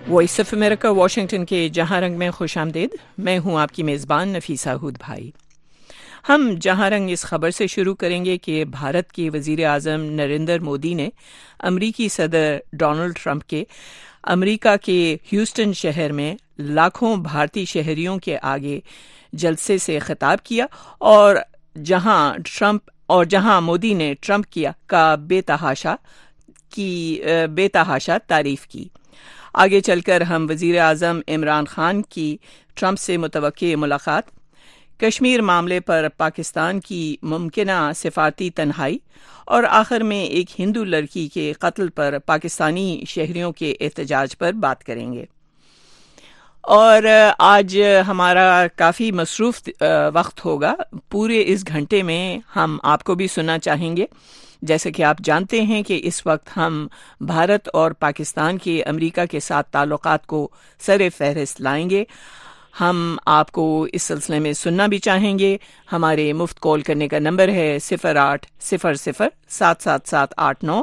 Voice of America Washington کے جہاں رنگ میں خوش آمدید. میں ہوں آپ کی میزبان نفیسہ ہود بھائی. ہم جہاں رنگ اس خبر سے شروع کریں گے کہ بھارت کے وزیر اعظم نریندر مودی نے امریکی صدر ڈونلڈ ٹرمپ کے امریکہ کے ہیوسٹن شہر میں لاکھوں بھارتی شہریوں کے آگے جلسے سے خطاب کیا اور جہاں مودی نے ٹرمپ کا بے تحاشا تعریف کی. آگے چل کر ہم وزیر اعظم عمران خان کی ٹرمپ سے متوقع ملاقات، کشمیر معاملے پر پاکستان کی ممکنہ سفارتی تنہائی اور آخر میں ایک ہندو لڑکی کے قتل پر پاکستانی شہریوں کے احتجاج پر بات کریں گے. اور آج ہمارا کافی مصروف وقت ہوگا. پورے اس گھنٹے میں ہم آپ کو بھی سننا چاہیں گے. جیسے کہ آپ جانتے ہیں کہ اس وقت ہم بھارت اور پاکستان کے امریکہ کے ساتھ تعلقات کو سر فہرست لائیں گے. ہم آپ کو اس سلسلے میں سننا بھی چاہیں گے. ہمارے مفت کال کرنے کا نمبر ہے 0800-777-89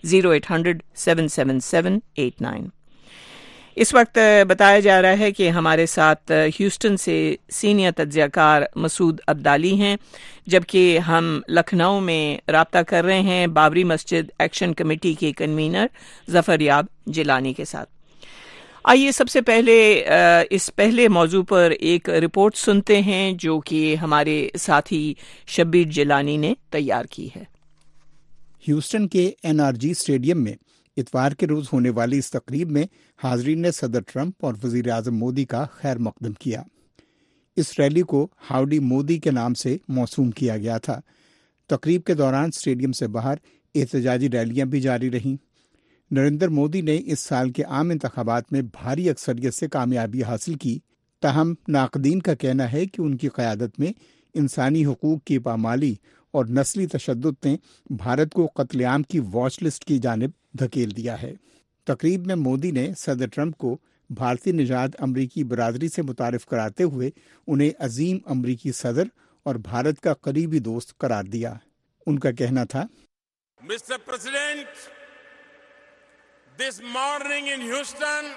0800-777-89. اس وقت بتایا جا رہا ہے کہ ہمارے ساتھ ہیوسٹن سے سینئر تجزیہ کار مسعود عبدالی ہیں، جبکہ ہم لکھنؤ میں رابطہ کر رہے ہیں بابری مسجد ایکشن کمیٹی کے کنوینر ظفریاب جیلانی کے ساتھ. آئیے سب سے پہلے اس پہلے موضوع پر ایک رپورٹ سنتے ہیں جو کہ ہمارے ساتھی شبیر جیلانی نے تیار کی ہے. ہیوسٹن کے NRG اسٹیڈیم میں اتوار کے روز ہونے والی اس تقریب میں حاضرین نے صدر ٹرمپ اور وزیر اعظم مودی کا خیر مقدم کیا. اس ریلی کو ہاؤڈی مودی کے نام سے موسوم کیا گیا تھا. تقریب کے دوران اسٹیڈیم سے باہر احتجاجی ریلیاں بھی جاری رہیں. نریندر مودی نے اس سال کے عام انتخابات میں بھاری اکثریت سے کامیابی حاصل کی، تاہم ناقدین کا کہنا ہے کہ ان کی قیادت میں انسانی حقوق کی پامالی اور نسلی تشدد نے بھارت کو قتل عام کی واچ لسٹ کی جانب دھکیل دیا ہے. تقریب میں مودی نے صدر ٹرمپ کو بھارتی نژاد امریکی برادری سے متعارف کراتے ہوئے انہیں عظیم امریکی صدر اور بھارت کا قریبی دوست قرار دیا. ان کا کہنا تھا، Mr. President, this morning in Houston,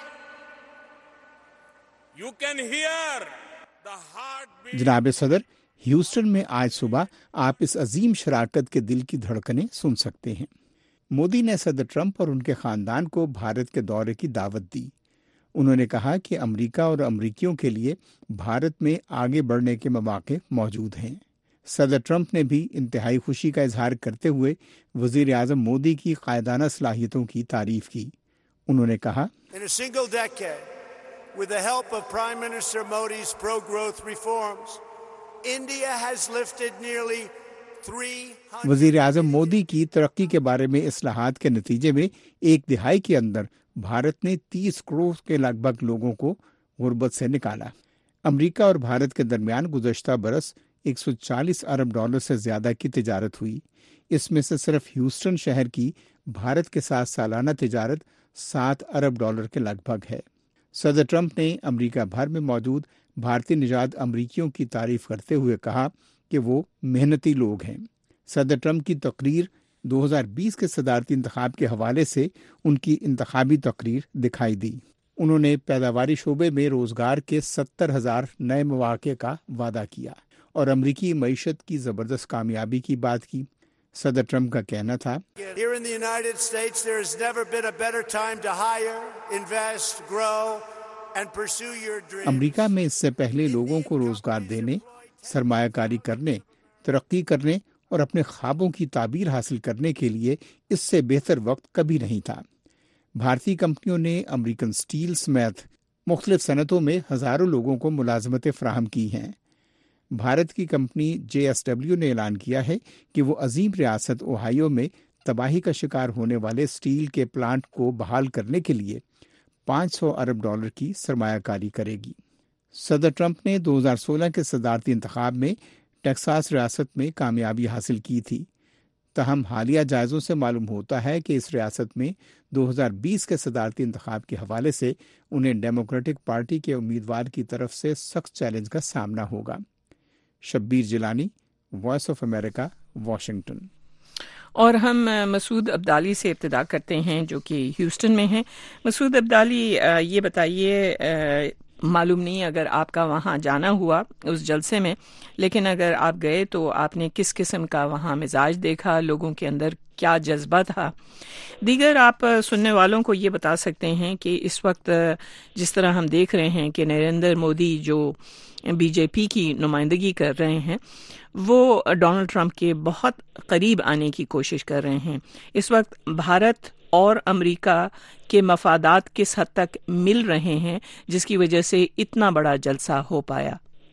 you can hear the heartbeat. جناب صدر، ہیوسٹن میں آج صبح آپ اس عظیم شراکت کے دل کی دھڑکنیں سن سکتے ہیں. مودی نے صدر ٹرمپ اور ان کے خاندان کو بھارت کے دورے کی دعوت دی. انہوں نے کہا کہ امریکہ اور امریکیوں کے لیے بھارت میں آگے بڑھنے کے مواقع موجود ہیں. صدر ٹرمپ نے بھی انتہائی خوشی کا اظہار کرتے ہوئے وزیر اعظم مودی کی قائدانہ صلاحیتوں کی تعریف کی. انہوں نے کہا، In a single decade, with the help of Prime Minister Modi's pro-growth reforms, India has lifted nearly 300. وزیر اعظم مودی کی ترقی کے بارے میں اصلاحات کے نتیجے میں ایک دہائی کے اندر بھارت نے 30 کروڑ کے لگ بھگ لوگوں کو غربت سے نکالا. امریکہ اور بھارت کے درمیان گزشتہ برس $140 ارب سے زیادہ کی تجارت ہوئی. اس میں سے صرف ہیوسٹن شہر کی بھارت کے ساتھ سالانہ تجارت $7 ارب کے لگ بھگ ہے. صدر ٹرمپ نے امریکہ بھر میں موجود بھارتی نژاد امریکیوں کی تعریف کرتے ہوئے کہا کہ وہ محنتی لوگ ہیں. صدر ٹرمپ کی تقریر 2020 کے صدارتی انتخاب کے حوالے سے ان کی انتخابی تقریر دکھائی دی. انہوں نے پیداواری شعبے میں روزگار کے 70,000 نئے مواقع کا وعدہ کیا اور امریکی معیشت کی زبردست کامیابی کی بات کی. صدر ٹرمپ کا کہنا تھا، Here in the United States, there has never been a better time to hire, invest, grow, and pursue your dreams. امریکہ میں اس سے پہلے لوگوں کو روزگار دینے، سرمایہ کاری کرنے، ترقی کرنے اور اپنے خوابوں کی تعبیر حاصل کرنے کے لیے اس سے بہتر وقت کبھی نہیں تھا. بھارتی کمپنیوں نے امریکن سٹیل سمیت مختلف صنعتوں میں ہزاروں لوگوں کو ملازمتیں فراہم کی ہیں. بھارت کی کمپنی JSW نے اعلان کیا ہے کہ وہ عظیم ریاست اوہایو میں تباہی کا شکار ہونے والے سٹیل کے پلانٹ کو بحال کرنے کے لیے $500 ارب کی سرمایہ کاری کرے گی. صدر ٹرمپ نے 2016 کے صدارتی انتخاب میں ٹیکساس ریاست میں کامیابی حاصل کی تھی، تاہم حالیہ جائزوں سے معلوم ہوتا ہے کہ اس ریاست میں 2020 کے صدارتی انتخاب کے حوالے سے انہیں ڈیموکریٹک پارٹی کے امیدوار کی طرف سے سخت چیلنج کا سامنا ہوگا. Shabbir Jilani, voice of America, Washington. اور ہم مسعود عبدالی سے ابتدا کرتے ہیں جو کہ ہیوسٹن میں ہیں۔ مسعود عبدالی، یہ بتائیے، معلوم نہیں اگر آپ کا وہاں جانا ہوا اس جلسے میں، لیکن اگر آپ گئے تو آپ نے کس قسم کا وہاں مزاج دیکھا، لوگوں کے اندر کیا جذبہ تھا؟ دیگر آپ سننے والوں کو یہ بتا سکتے ہیں کہ اس وقت جس طرح ہم دیکھ رہے ہیں کہ نریندر مودی جو بی جے پی کی نمائندگی کر رہے ہیں وہ ڈونلڈ ٹرمپ کے بہت قریب آنے کی کوشش کر رہے ہیں، اس وقت بھارت اور امریکہ کے مفادات کس حد تک مل رہے ہیں جس کی وجہ سے اتنا بڑا جلسہ ہو پایا؟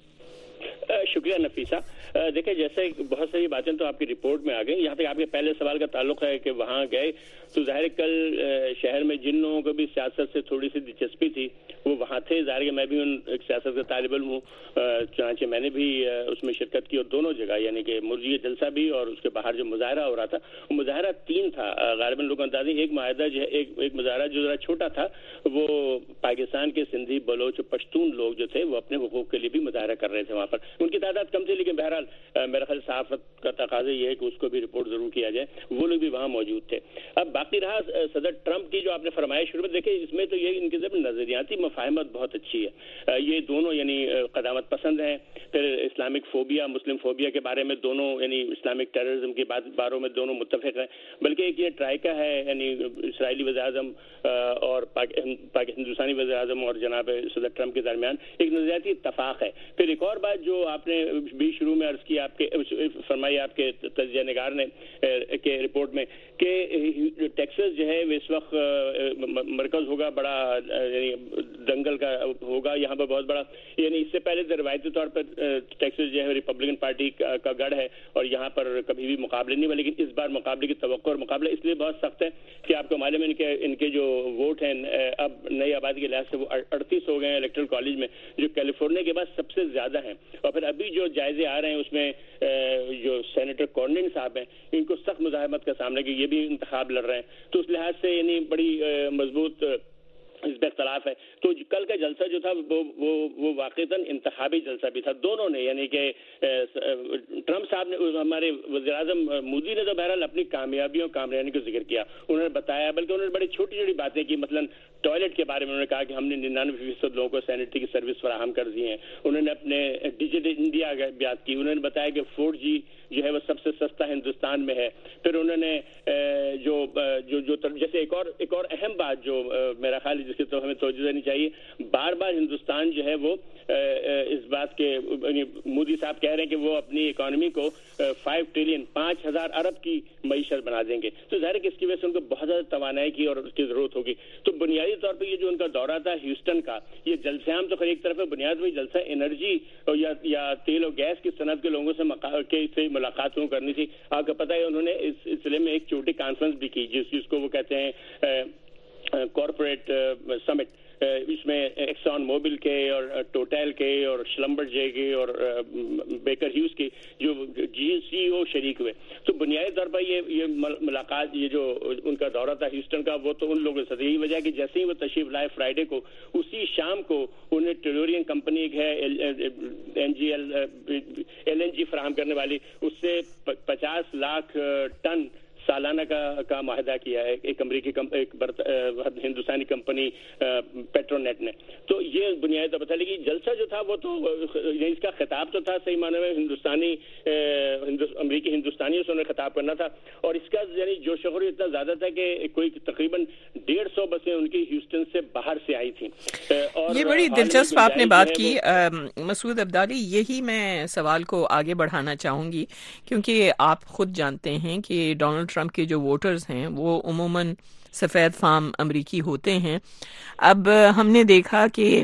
شکریہ نفیسہ۔ دیکھیں، جیسے بہت ساری باتیں تو آپ کی رپورٹ میں آ گئی، یہاں تک آپ کے پہلے سوال کا تعلق ہے کہ وہاں گئے تو ظاہر کل شہر میں جن لوگوں کو بھی سیاست سے تھوڑی سی دلچسپی تھی وہ وہاں تھے۔ ظاہر کہ میں بھی ایک سیاست کا طالب علم ہوں، چنانچہ میں نے بھی اس میں شرکت کی، اور دونوں جگہ یعنی کہ مرجی جلسہ بھی اور اس کے باہر جو مظاہرہ ہو رہا تھا، وہ مظاہرہ 3 تھا غالباً لوگ اندازی۔ ایک معاہدہ جو ہے، ایک مظاہرہ جو ذرا چھوٹا تھا، وہ پاکستان کے سندھی، بلوچ اور پشتون لوگ جو تھے وہ اپنے حقوق کے لیے بھی مظاہرہ کر رہے تھے وہاں پر۔ ان کی تعداد کم تھی، لیکن بہرحال میرا خیال صحافت کا تقاضا یہ ہے کہ اس کو بھی رپورٹ ضرور کیا جائے، وہ لوگ بھی وہاں موجود تھے۔ اب باقی رہا صدر ٹرمپ کی جو آپ نے فرمائش شروع میں، دیکھیں اس میں تو یہ ان کی نظریاتی مفاہمت بہت اچھی ہے۔ یہ دونوں یعنی قدامت پسند ہیں، پھر اسلامک فوبیا، مسلم فوبیا کے بارے میں دونوں یعنی اسلامک ٹیررزم کے باروں میں دونوں متفق ہیں، بلکہ ایک یہ ٹرائیکا ہے یعنی اسرائیلی وزیر اعظم اور ہندوستانی وزیر اعظم اور جناب صدر ٹرمپ کے درمیان ایک نظریاتی اتفاق ہے۔ پھر ایک اور بات جو آپ نے بھی شروع میں عرض کی، آپ کے فرمائی آپ کے تجزیہ نگار نے کہ رپورٹ میں، کہ ٹیکساس جو ہے اس وقت مرکز ہوگا بڑا یعنی دنگل کا ہوگا، یہاں پر بہت بڑا، یعنی اس سے پہلے تو روایتی طور پر ٹیکساس جو ہے ریپبلکن پارٹی کا گڑھ ہے اور یہاں پر کبھی بھی مقابلے نہیں ہوئے، لیکن اس بار مقابلے کی توقع اور مقابلہ اس لیے بہت سخت ہے کہ آپ کو معلوم ہے ان کے جو ووٹ ہیں اب نئی آبادی کے لحاظ سے وہ 38 ہو گئے ہیں الیکٹرل کالج میں، جو کیلیفورنیا کے بعد سب سے زیادہ ہیں۔ اور پھر ابھی جو جائزے آ رہے ہیں اس میں جو سینیٹر کورنن صاحب ہیں ان کو سخت مزاحمت کا سامنا کہ یہ بھی انتخاب لڑ رہے ہیں، تو اس لحاظ سے یعنی بڑی مضبوط اس پہ اختلاف ہے۔ تو کل کا جلسہ جو تھا وہ واقعتاً انتخابی جلسہ بھی تھا، دونوں نے یعنی کہ ٹرمپ صاحب نے، ہمارے وزیر اعظم مودی نے تو بہرحال اپنی کامیابیوں کامیابی کو ذکر کیا، انہوں نے بتایا، بلکہ انہوں نے بڑی چھوٹی چھوٹی باتیں کی، مثلاً ٹوائلٹ کے بارے میں انہوں نے کہا کہ ہم نے 99% لوگوں کو سینیٹری کی سروس فراہم کر دی ہیں، انہوں نے اپنے ڈیجیٹل انڈیا بات کی، انہوں نے بتایا کہ 4G جو ہے وہ سب سے سستا ہندوستان میں ہے۔ پھر انہوں نے جو جیسے ایک اور اہم بات جو میرا خیال جس کی تو ہمیں توجہ دینی چاہیے، بار بار ہندوستان جو ہے وہ اس بات کے مودی صاحب کہہ رہے ہیں کہ وہ اپنی اکانومی کو 5 ٹریلین 5,000 ارب کی معیشت بنا دیں گے، تو ظاہر ہے کہ اس کی وجہ سے ان کو بہت زیادہ توانائی کی اور اس کی ضرورت ہوگی۔ تو بنیادی طور پہ یہ جو ان کا دورہ تھا ہیوسٹن کا، یہ جلسے عام تو خیر ایک طرف ہے، بنیاد میں جلسہ انرجی یا تیل اور گیس کی صنعت کے لوگوں سے ملاقات کرنی تھی۔ آپ کو پتہ ہے انہوں نے اس سلسلے میں ایک چھوٹی کانفرنس بھی کی جس کو وہ کہتے ہیں کارپوریٹ سمٹ، اس میں ایکسان موبل کے اور ٹوٹل کے اور شلمبر جے کے اور بیکر ہیوز کے جو CEO شریک ہوئے۔ تو بنیادی طور پر یہ ملاقات، یہ جو ان کا دورہ تھا ہیوسٹن کا، وہ تو ان لوگوں سے یہی وجہ کہ جیسے ہی وہ تشریف لائے فرائیڈے کو، اسی شام کو انہیں ٹیلورین کمپنی ایک ہے LNG فراہم کرنے والی، اس سے 50 لاکھ ٹن سالانہ کا معاہدہ کیا ہے ایک امریکی ہندوستانی کمپنی پیٹرونیٹ نے۔ تو یہ بنیادی طور پر تھا، لیکن جلسہ جو تھا وہ تو اس کا خطاب تو تھا صحیح معنی میں امریکی ہندوستانیوں سے انہیں خطاب کرنا تھا، اور اس کا یعنی جوش و خروش اتنا زیادہ تھا کہ کوئی تقریباً 150 بسیں ان کی ہیوسٹن سے باہر سے آئی تھیں۔ یہ بڑی دلچسپ آپ نے بات کی مسعود عبدالی، یہی میں سوال کو آگے بڑھانا چاہوں گی، کیونکہ آپ خود جانتے ہیں کہ ڈونلڈ ٹرمپ کے جو ووٹرز ہیں وہ عموماً سفید فام امریکی ہوتے ہیں۔ اب ہم نے دیکھا کہ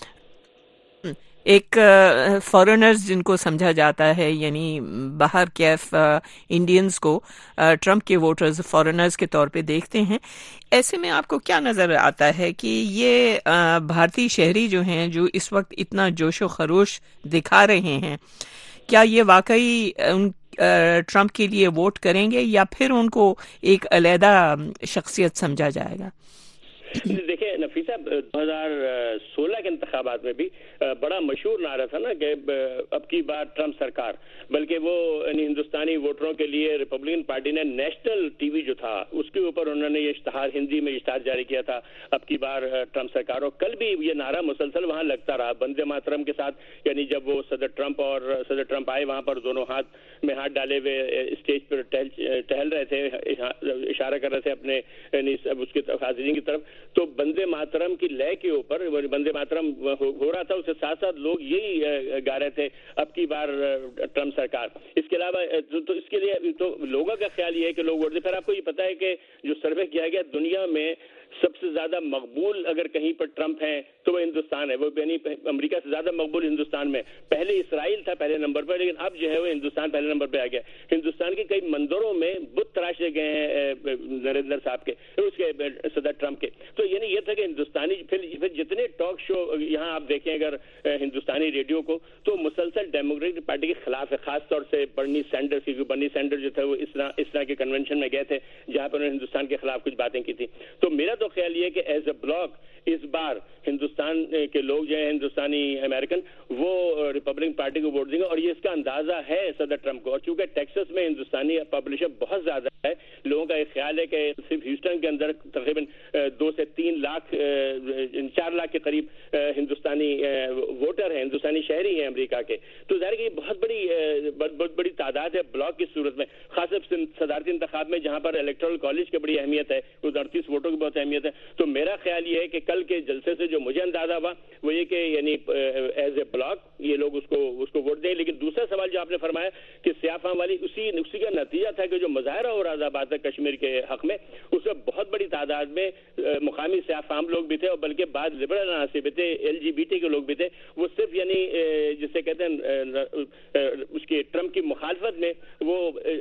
ایک فارنرز جن کو سمجھا جاتا ہے، یعنی باہر کیف انڈینز کو ٹرمپ کے ووٹرز فارنرز کے طور پہ دیکھتے ہیں۔ ایسے میں آپ کو کیا نظر آتا ہے کہ یہ بھارتی شہری جو ہیں جو اس وقت اتنا جوش و خروش دکھا رہے ہیں، کیا یہ واقعی ٹرمپ کے لیے ووٹ کریں گے یا پھر ان کو ایک علیحدہ شخصیت سمجھا جائے گا؟ دیکھیں نفیسہ، 2016 کے انتخابات میں بھی بڑا مشہور نعرہ تھا نا کہ اب کی بار ٹرمپ سرکار، بلکہ وہ ہندوستانی ووٹروں کے لیے ریپبلکن پارٹی نے نیشنل ٹی وی جو تھا اس کے اوپر انہوں نے یہ اشتہار، ہندی میں اشتہار جاری کیا تھا، اب کی بار ٹرمپ سرکار. اور کل بھی یہ نعرہ مسلسل وہاں لگتا رہا وندے ماترم کے ساتھ، یعنی جب وہ صدر ٹرمپ آئے وہاں پر دونوں ہاتھ میں ہاتھ ڈالے ہوئے اسٹیج پر ٹہل رہے تھے، اشارہ کر رہے تھے اپنے اس کے حاضرین کی طرف، تو وندے ماترم کی لے کے اوپر وندے ماترم ہو رہا تھا، اس کے ساتھ ساتھ لوگ یہی گا رہے تھے اب کی بار ٹرمپ سرکار. اس کے علاوہ تو اس کے لیے تو لوگوں کا خیال یہ ہے کہ لوگ ووٹ دیں. پھر آپ کو یہ پتا ہے کہ جو سروے کیا گیا دنیا میں سب سے زیادہ مقبول اگر کہیں پر ٹرمپ ہیں تو وہ ہندوستان ہے، وہ یعنی امریکہ سے زیادہ مقبول ہندوستان میں. پہلے اسرائیل تھا پہلے نمبر پر، لیکن اب جو ہے وہ ہندوستان پہلے نمبر پہ آ گیا. ہندوستان کے کئی مندروں میں بت تراشے گئے ہیں نریندر صاحب کے، اس کے صدر ٹرمپ کے. تو یعنی یہ تھا کہ ہندوستانی پھر جتنے ٹاک شو یہاں آپ دیکھیں اگر ہندوستانی ریڈیو کو، تو مسلسل ڈیموکریٹک پارٹی کے خلاف ہے، خاص طور سے برنی سینڈر جو تھے وہ اس طرح کے کنونشن میں گئے تھے جہاں پر انہوں نے ہندوستان کے خلاف کچھ باتیں کی تھی. تو میرا تو خیال یہ کہ ایز اے بلاک اس بار ہندوستان کے لوگ جو ہیں ہندوستانی امریکن وہ ریپبلکن پارٹی کو ووٹ دیں گے. اور یہ اس کا اندازہ ہے صدر ٹرمپ کو. اور چونکہ ٹیکسس میں ہندوستانی پاپولیشن بہت زیادہ ہے، لوگوں کا ایک خیال ہے کہ صرف ہیوسٹن کے اندر تقریباً 2 سے 3 لاکھ 4 لاکھ کے قریب ہندوستانی ووٹر ہیں، ہندوستانی شہری ہیں امریکہ کے. تو ظاہر کہ یہ بہت بڑی تعداد ہے بلاک کی صورت میں، خاص طور صدارتی انتخاب میں جہاں پر الیکٹورل کالج کی بڑی اہمیت ہے، 38 ووٹوں کی بہت اہمیت ہے. تو میرا خیال یہ ہے کہ کل کے جلسے سے جو مجھے اندازہ ہوا وہ یہ کہ یعنی ایز اے بلاک یہ لوگ اس کو ووٹ دیں. لیکن دوسرا سوال جو آپ نے فرمایا کہ سیاہ فام والی، اسی کا نتیجہ تھا کہ جو مظاہرہ ہو رہا تھا بعد کشمیر کے حق میں، اس میں بہت بڑی تعداد میں مقامی سیاہ فام لوگ بھی تھے، اور بلکہ بعض لبرل عناصر بھی تھے، LGBT کے لوگ بھی تھے. وہ صرف یعنی جسے کہتے ہیں اس کے ٹرمپ کی مخالفت میں وہ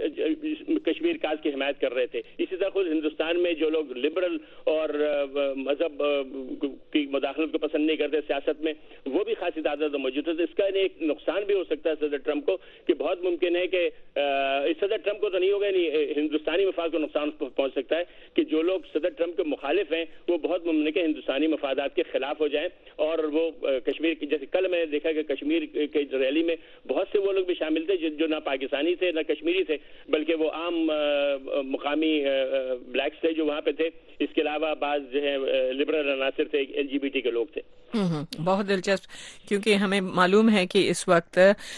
کشمیر کاز کی حمایت کر رہے تھے. اسی طرح خود ہندوستان میں جو لوگ لبرل اور مذہب کی مداخلت کو پسند نہیں کرتے سیاست میں، وہ بھی خاصی تعداد موجود ہے. تو اس کا ایک نقصان بھی ہو سکتا ہے صدر ٹرمپ کو، کہ بہت ممکن ہے کہ صدر ٹرمپ کو تو نہیں ہوگا، نہیں ہندوستانی مفاد کو نقصان پہنچ سکتا ہے کہ جو لوگ صدر ٹرمپ کے مخالف ہیں وہ بہت ممکن ہے کہ ہندوستانی مفادات کے خلاف ہو جائیں، اور وہ کشمیر کی، جیسے کل میں نے دیکھا کہ کشمیر کے ریلی میں بہت سے وہ لوگ بھی شامل تھے جو نہ پاکستانی تھے نہ کشمیری تھے، بلکہ وہ عام مقامی بلیکس تھے جو وہاں پہ تھے. اس کے علاوہ بعض جو ہے لبرل عناصر تھے، LGBT کے لوگ تھے. بہت دلچسپ، کیونکہ ہمیں معلوم ہے کہ اس وقت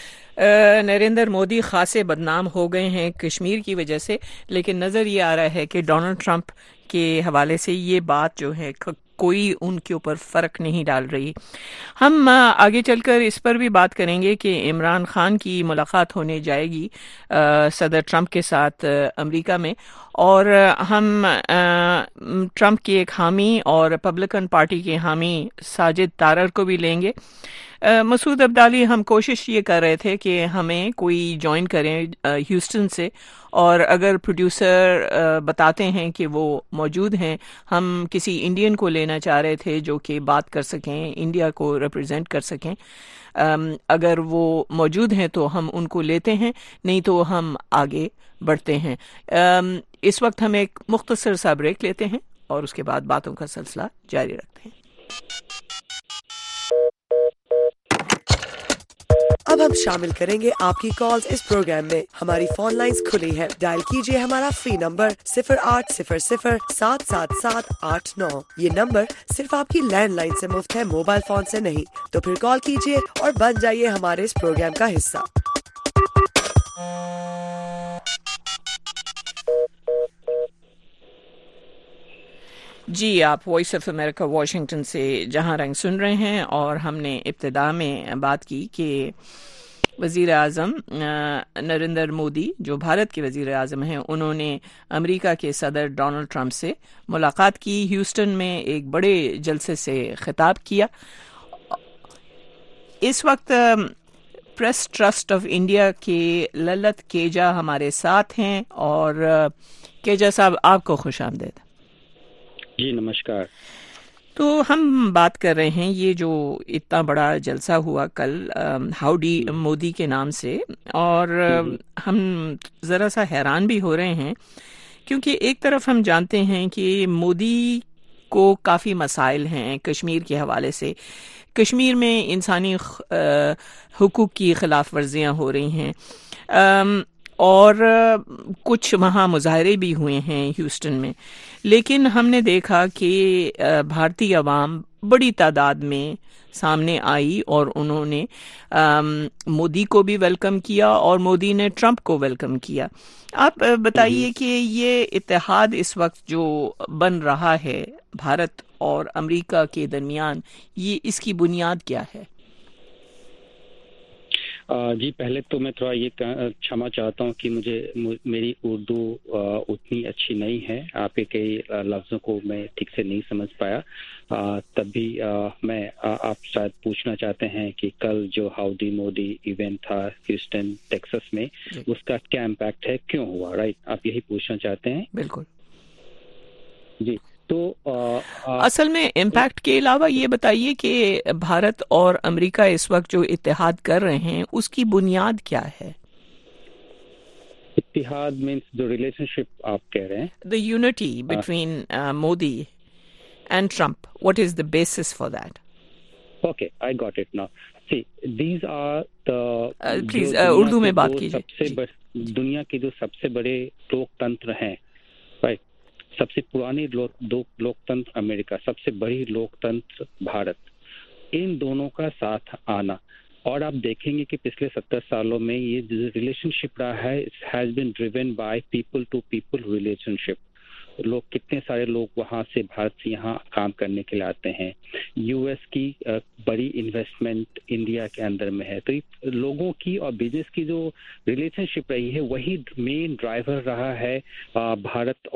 نریندر مودی خاصے بدنام ہو گئے ہیں کشمیر کی وجہ سے، لیکن نظر یہ آ رہا ہے کہ ڈونلڈ ٹرمپ کے حوالے سے یہ بات جو ہے کوئی ان کے اوپر فرق نہیں ڈال رہی. ہم آگے چل کر اس پر بھی بات کریں گے کہ عمران خان کی ملاقات ہونے جائے گی صدر ٹرمپ کے ساتھ امریکہ میں، اور ہم ٹرمپ کی ایک حامی اور ریپبلکن پارٹی کے حامی ساجد تارڑ کو بھی لیں گے. مسعود عبدالی، ہم کوشش یہ کر رہے تھے کہ ہمیں کوئی جوائن کریں ہیوسٹن سے، اور اگر پروڈیوسر بتاتے ہیں کہ وہ موجود ہیں، ہم کسی انڈین کو لینا چاہ رہے تھے جو کہ بات کر سکیں، انڈیا کو ریپرزینٹ کر سکیں. اگر وہ موجود ہیں تو ہم ان کو لیتے ہیں، نہیں تو ہم آگے بڑھتے ہیں. اس وقت ہم ایک مختصر سا بریک لیتے ہیں اور اس کے بعد باتوں کا سلسلہ جاری رکھتے ہیں. اب ہم شامل کریں گے آپ کی کالز اس پروگرام میں. ہماری فون لائنز کھلی ہے، ڈائل کیجئے ہمارا فری نمبر 0800-777-89. یہ نمبر صرف آپ کی لینڈ لائن سے مفت ہے، موبائل فون سے نہیں. تو پھر کال کیجئے اور بن جائیے ہمارے اس پروگرام کا حصہ. جی، آپ وائس آف امریکہ واشنگٹن سے جہاں رنگ سن رہے ہیں، اور ہم نے ابتدا میں بات کی کہ وزیر اعظم نریندر مودی جو بھارت کے وزیر اعظم ہیں، انہوں نے امریکہ کے صدر ڈونلڈ ٹرمپ سے ملاقات کی، ہیوسٹن میں ایک بڑے جلسے سے خطاب کیا. اس وقت پریس ٹرسٹ آف انڈیا کے للت کیجا ہمارے ساتھ ہیں، اور کیجا صاحب آپ کو خوش آمدید. جی نمشکار. تو ہم بات کر رہے ہیں یہ جو اتنا بڑا جلسہ ہوا کل ہاؤڈی مودی کے نام سے، اور ہم ذرا سا حیران بھی ہو رہے ہیں کیونکہ ایک طرف ہم جانتے ہیں کہ مودی کو کافی مسائل ہیں کشمیر کے حوالے سے. کشمیر میں انسانی حقوق کی خلاف ورزیاں ہو رہی ہیں اور کچھ وہاں مظاہرے بھی ہوئے ہیں ہیوسٹن میں، لیکن ہم نے دیکھا کہ بھارتی عوام بڑی تعداد میں سامنے آئی اور انہوں نے مودی کو بھی ویلکم کیا اور مودی نے ٹرمپ کو ویلکم کیا. آپ بتائیے کہ یہ اتحاد اس وقت جو بن رہا ہے بھارت اور امریکہ کے درمیان، یہ اس کی بنیاد کیا ہے؟ جی پہلے تو میں تھوڑا یہ چھما چاہتا ہوں کہ میری اردو اتنی اچھی نہیں ہے، آپ کے کئی لفظوں کو میں ٹھیک سے نہیں سمجھ پایا. تب بھی میں آپ شاید پوچھنا چاہتے ہیں کہ کل جو ہاؤڈی مودی ایونٹ تھا ہیوسٹن ٹیکساس میں، اس کا کیا امپیکٹ ہے، کیوں ہوا، رائٹ؟ آپ یہی پوچھنا چاہتے ہیں؟ بالکل جی. تو اصل میں امپیکٹ کے علاوہ یہ بتائیے کہ بھارت اور امریکہ اس وقت جو اتحاد کر رہے ہیں اس کی بنیاد کیا ہے؟ اتحاد مینس جو ریلیشن شپ آپ کہہ رہے ہیں، the unity between Modi and Trump. What is the basis for that? Okay, I got it now. See, these are the please Urdu میں بات کیجیے. دنیا کے جو سب سے بڑے لوک تنتر ہیں، رائٹ؟ سب سے پرانی لوک تنتر امریکہ، سب سے بڑی لوک تنتر بھارت، ان دونوں کا ساتھ آنا. اور آپ دیکھیں گے کہ پچھلے 70 سالوں میں یہ جو ریلیشن شپ رہا ہے، has been driven by people to people relationship. لوگ کتنے سارے لوگ وہاں سے بھارت سے یہاں کام کرنے کے لیے آتے ہیں. یو ایس کی بڑی انویسٹمنٹ انڈیا کے اندر میں ہے. تو لوگوں کی اور بزنس کی جو ریلیشن شپ رہی ہے وہی مین ڈرائیور رہا ہے بھارت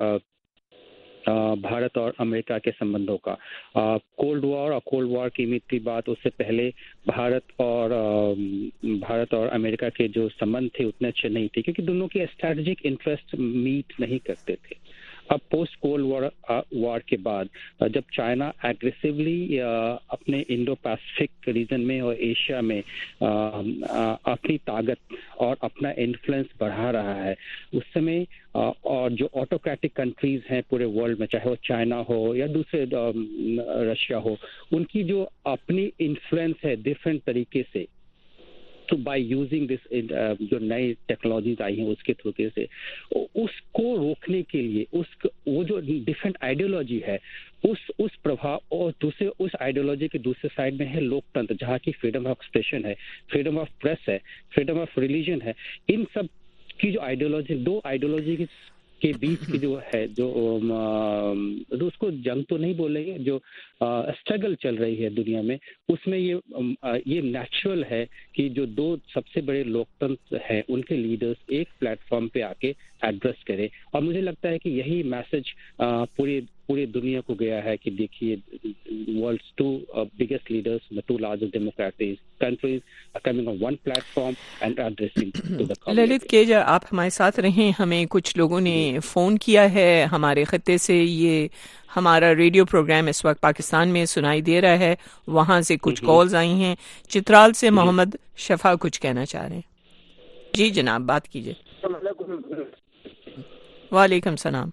اور امریکہ کے سمبندوں کا. کولڈ وار کی میٹھی بات، اس سے پہلے بھارت اور امریکہ کے جو سمبند تھے اتنے اچھے نہیں تھے کیونکہ دونوں کے اسٹریٹجک انٹرسٹ میٹ نہیں کرتے تھے. اب پوسٹ کولڈ وار کے بعد جب چائنا ایگریسولی اپنے انڈو پیسفک ریجن میں اور ایشیا میں اپنی طاقت اور اپنا انفلوئنس بڑھا رہا ہے، اس سمے اور جو آٹوکریٹک کنٹریز ہیں پورے ورلڈ میں، چاہے وہ چائنا ہو یا دوسرے رشیا ہو، ان کی جو اپنی انفلوئنس ہے ڈفرینٹ طریقے سے، تو بائی یوزنگ دس جو نئی ٹیکنالوجیز آئی ہیں اس کے تھرو سے اس کو روکنے کے لیے وہ جو ڈفرینٹ آئیڈیالوجی ہے اس پربھاؤ، اور دوسرے اس آئیڈیالوجی کے دوسرے سائڈ میں ہے لوک تنتر، جہاں کی فریڈم آف ایکسپریشن ہے، فریڈم آف پریس ہے، فریڈم آف ریلیجن ہے. ان سب کی جو آئیڈیالوجی، دو آئیڈیالوجی کے بیچ کی جو ہے، جو اس کو جنگ تو نہیں بولیں گے، جو اسٹرگل چل رہی ہے دنیا میں، اس میں یہ نیچرل ہے کہ جو دو سب سے بڑے لوکتنتر ہیں ان کے لیڈرز ایک پلیٹ فارم پہ آ کے ایڈریس کرے. اور مجھے لگتا ہے کہ یہی میسج پوری دنیا کو گیا ہے کہ دیکھیے world's two biggest leaders, two largest democratic countries are coming on one platform and addressing to the community. Lalit K Jha, آپ ہمارے ساتھ رہیں. ہمیں کچھ لوگوں نے فون کیا ہے ہمارے خطے سے. یہ ہمارا ریڈیو پروگرام اس وقت پاکستان میں سنائی دے رہا ہے، وہاں سے کچھ کالز آئی ہیں. چترال سے محمد شفا کچھ کہنا چاہ رہے ہیں. جی جناب بات کیجیے. وعلیکم السلام.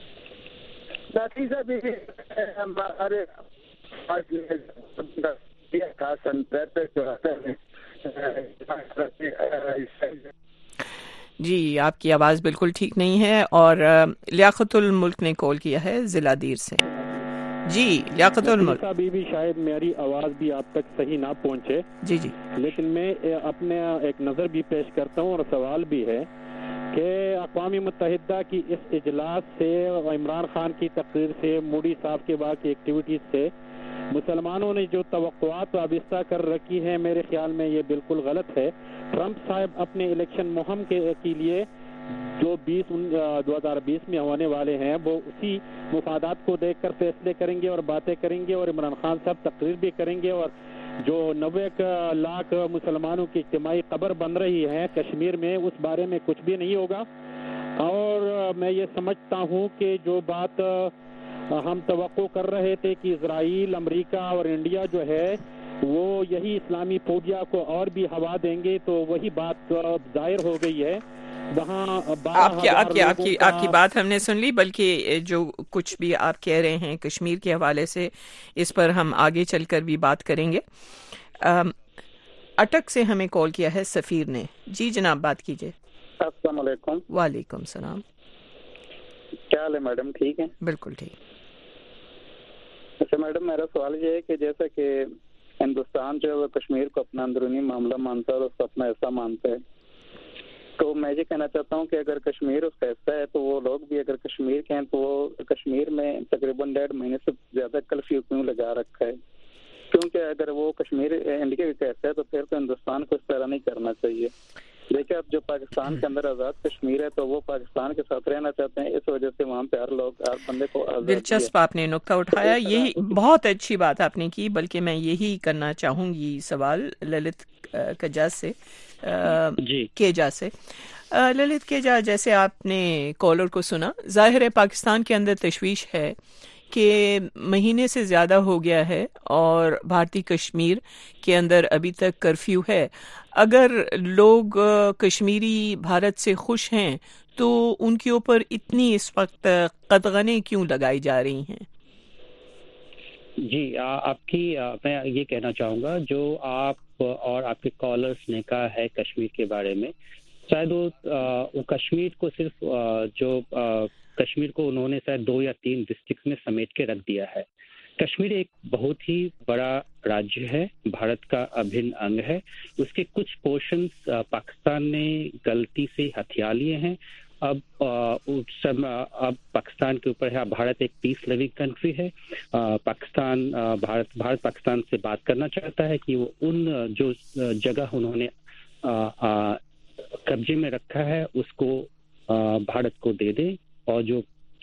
جی آپ کی آواز بالکل ٹھیک نہیں ہے. اور لیاقت الملک نے کال کیا ہے ضلع دیر سے. جی لیاقت الملک. ابھی بھی شاید میری آواز بھی آپ تک صحیح نہ پہنچے. جی لیکن میں اپنے ایک نظر بھی پیش کرتا ہوں اور سوال بھی ہے کہ اقوام متحدہ کی اس اجلاس سے، عمران خان کی تقریر سے، مودی صاحب کے بعد کی ایکٹیویٹیز سے مسلمانوں نے جو توقعات وابستہ کر رکھی ہے، میرے خیال میں یہ بالکل غلط ہے. ٹرمپ صاحب اپنے الیکشن مہم کے لیے جو 2020 میں ہونے والے ہیں وہ اسی مفادات کو دیکھ کر فیصلے کریں گے اور باتیں کریں گے، اور عمران خان صاحب تقریر بھی کریں گے. اور جو 90 لاکھ مسلمانوں کی اجتماعی قبر بن رہی ہے کشمیر میں، اس بارے میں کچھ بھی نہیں ہوگا. اور میں یہ سمجھتا ہوں کہ جو بات ہم توقع کر رہے تھے کہ اسرائیل، امریکہ اور انڈیا جو ہے وہ یہی اسلامی فوجیہ کو اور بھی ہوا دیں گے، تو وہی بات ظاہر ہو گئی ہے. وہاں آپ کی بات ہم نے سن لی، بلکہ جو کچھ بھی آپ کہہ رہے ہیں کشمیر کے حوالے سے اس پر ہم آگے چل کر بھی بات کریں گے۔ اٹک سے ہمیں کال کیا ہے سفیر نے۔ جی جناب، بات کیجیے۔ السلام علیکم۔ وعلیکم السلام۔ کیا حال ہے میڈم؟ ٹھیک ہے؟ بالکل ٹھیک۔ اچھا میڈم، میرا سوال یہ ہے کہ جیسا کہ ہندوستان جو ہے وہ کشمیر کو اپنا اندرونی معاملہ مانتا ہے اور اس کو اپنا حصہ مانتا ہے، تو میں یہ کہنا چاہتا ہوں کہ اگر کشمیر اس کا حصہ ہے تو وہ لوگ بھی اگر کشمیر کے ہیں تو وہ کشمیر میں تقریباً 1.5 مہینے سے زیادہ کرفیو کیوں لگا رکھا ہے؟ کیونکہ اگر وہ کشمیر انڈیا کا حصہ ہے تو پھر تو ہندوستان کو اس طرح نہیں کرنا چاہیے۔ دیکھیں، اب جو پاکستان کے اندر آزاد کشمیر ہے تو وہ پاکستان کے ساتھ رہنا چاہتے ہیں، اس وجہ سے وہاں پہ ہر بندے کو دلچسپ آپ نے نقطہ اٹھایا، یہی بہت اچھی بات آپ نے کی، بلکہ میں یہی کرنا چاہوں گی سوال للت کیجا سے۔ للت کیجا، جیسے آپ نے کالر کو سنا، ظاہر ہے پاکستان کے اندر تشویش ہے کہ مہینے سے زیادہ ہو گیا ہے اور بھارتی کشمیر کے اندر ابھی تک کرفیو ہے۔ اگر لوگ کشمیری بھارت سے خوش ہیں تو ان کے اوپر اتنی اس وقت قدغنیں کیوں لگائی جا رہی ہیں؟ جی، آپ کی میں یہ کہنا چاہوں گا، جو آپ اور آپ کے کالرز نے کہا ہے کشمیر کے بارے میں، شاید وہ کشمیر کو صرف کشمیر کو انہوں نے شاید 2 یا 3 ڈسٹرکٹ میں سمیٹ کے رکھ دیا ہے۔ کشمیر ایک بہت ہی بڑا راجیہ ہے، بھارت کا ابھن انگ ہے۔ اس کے کچھ پورشنز پاکستان نے غلطی سے ہتھیا لیے ہیں۔ اب پاکستان کے اوپر ہے۔ بھارت ایک پیس لونگ کنٹری ہے۔ بھارت پاکستان سے بات کرنا چاہتا ہے کہ وہ ان جو جگہ انہوں نے قبضے میں رکھا ہے اس کو بھارت کو دے دے، اور جو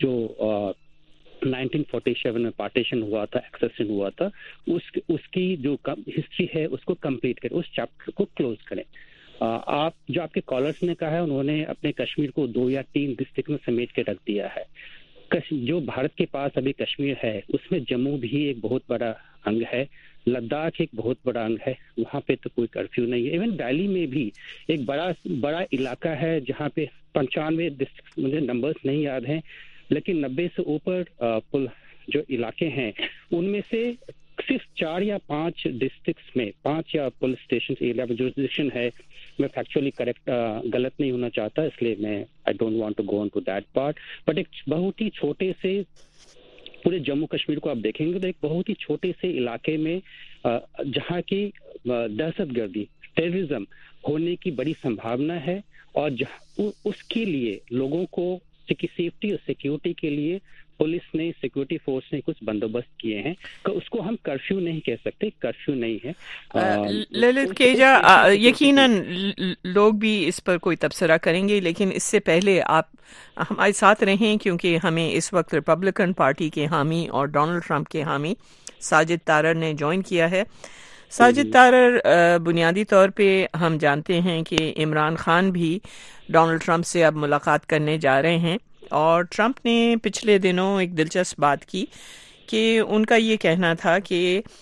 1947 میں پارٹیشن ہوا تھا، ایکسیشن ہوا تھا، اس کی جو ہسٹری ہے اس کو کمپلیٹ کریں، اس چیپٹر کو کلوز کریں۔ آپ کے کالرز نے کہا ہے انہوں نے اپنے کشمیر کو 2 یا 3 ڈسٹرکٹ میں سمیٹ کے رکھ دیا ہے۔ جو بھارت کے پاس ابھی کشمیر ہے اس میں جموں بھی ایک بہت بڑا انگ ہے، لداخ ایک بہت بڑا انگ ہے، وہاں پہ تو کوئی کرفیو نہیں ہے۔ ایون دہلی میں بھی ایک بڑا علاقہ ہے جہاں پہ 95 ڈسٹرکٹ، مجھے نمبرز نہیں یاد ہیں، لیکن 90 سے اوپر جو علاقے ہیں ان میں سے صرف 4 یا 5 ڈسٹرکٹس میں 5 یا پولیس اسٹیشن ایریا میں جورسڈکشن ہے۔ میں فیکچولی غلط نہیں ہونا چاہتا، اس لیے میں I don't want to go into that part, but ایک بہت ہی چھوٹے سے پورے جموں کشمیر کو آپ دیکھیں گے تو ایک بہت ہی چھوٹے سے علاقے میں جہاں کی دہشت گردی، ٹیررزم ہونے کی بڑی سمبھاونا ہے، اور اس کے لیے لوگوں کو سیفٹی اور سیکیورٹی کے لیے پولیس نے، سیکورٹی فورس نے کچھ بندوبست کیے ہیں، کہ اس کو ہم کرفیو نہیں کہہ سکتے، کرفیو نہیں ہے۔ للت کیجا، یقیناً لوگ بھی اس پر کوئی تبصرہ کریں گے، لیکن اس سے پہلے آپ ہمارے ساتھ رہیں، کیونکہ ہمیں اس وقت ریپبلکن پارٹی کے حامی اور ڈونلڈ ٹرمپ کے حامی ساجد تارڑ نے جوائن کیا ہے۔ ساجد تارڑ، بنیادی طور پہ ہم جانتے ہیں کہ عمران خان بھی ڈونلڈ ٹرمپ سے اب ملاقات کرنے جا رہے ہیں، اور ٹرمپ نے پچھلے دنوں ایک دلچسپ بات کی کہ ان کا یہ کہنا تھا کہ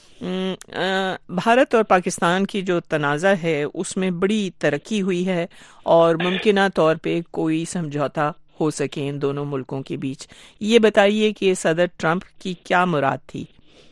بھارت اور پاکستان کی جو تنازع ہے اس میں بڑی ترقی ہوئی ہے اور ممکنہ طور پہ کوئی سمجھوتا ہو سکے ان دونوں ملکوں کے بیچ۔ یہ بتائیے کہ صدر ٹرمپ کی کیا مراد تھی؟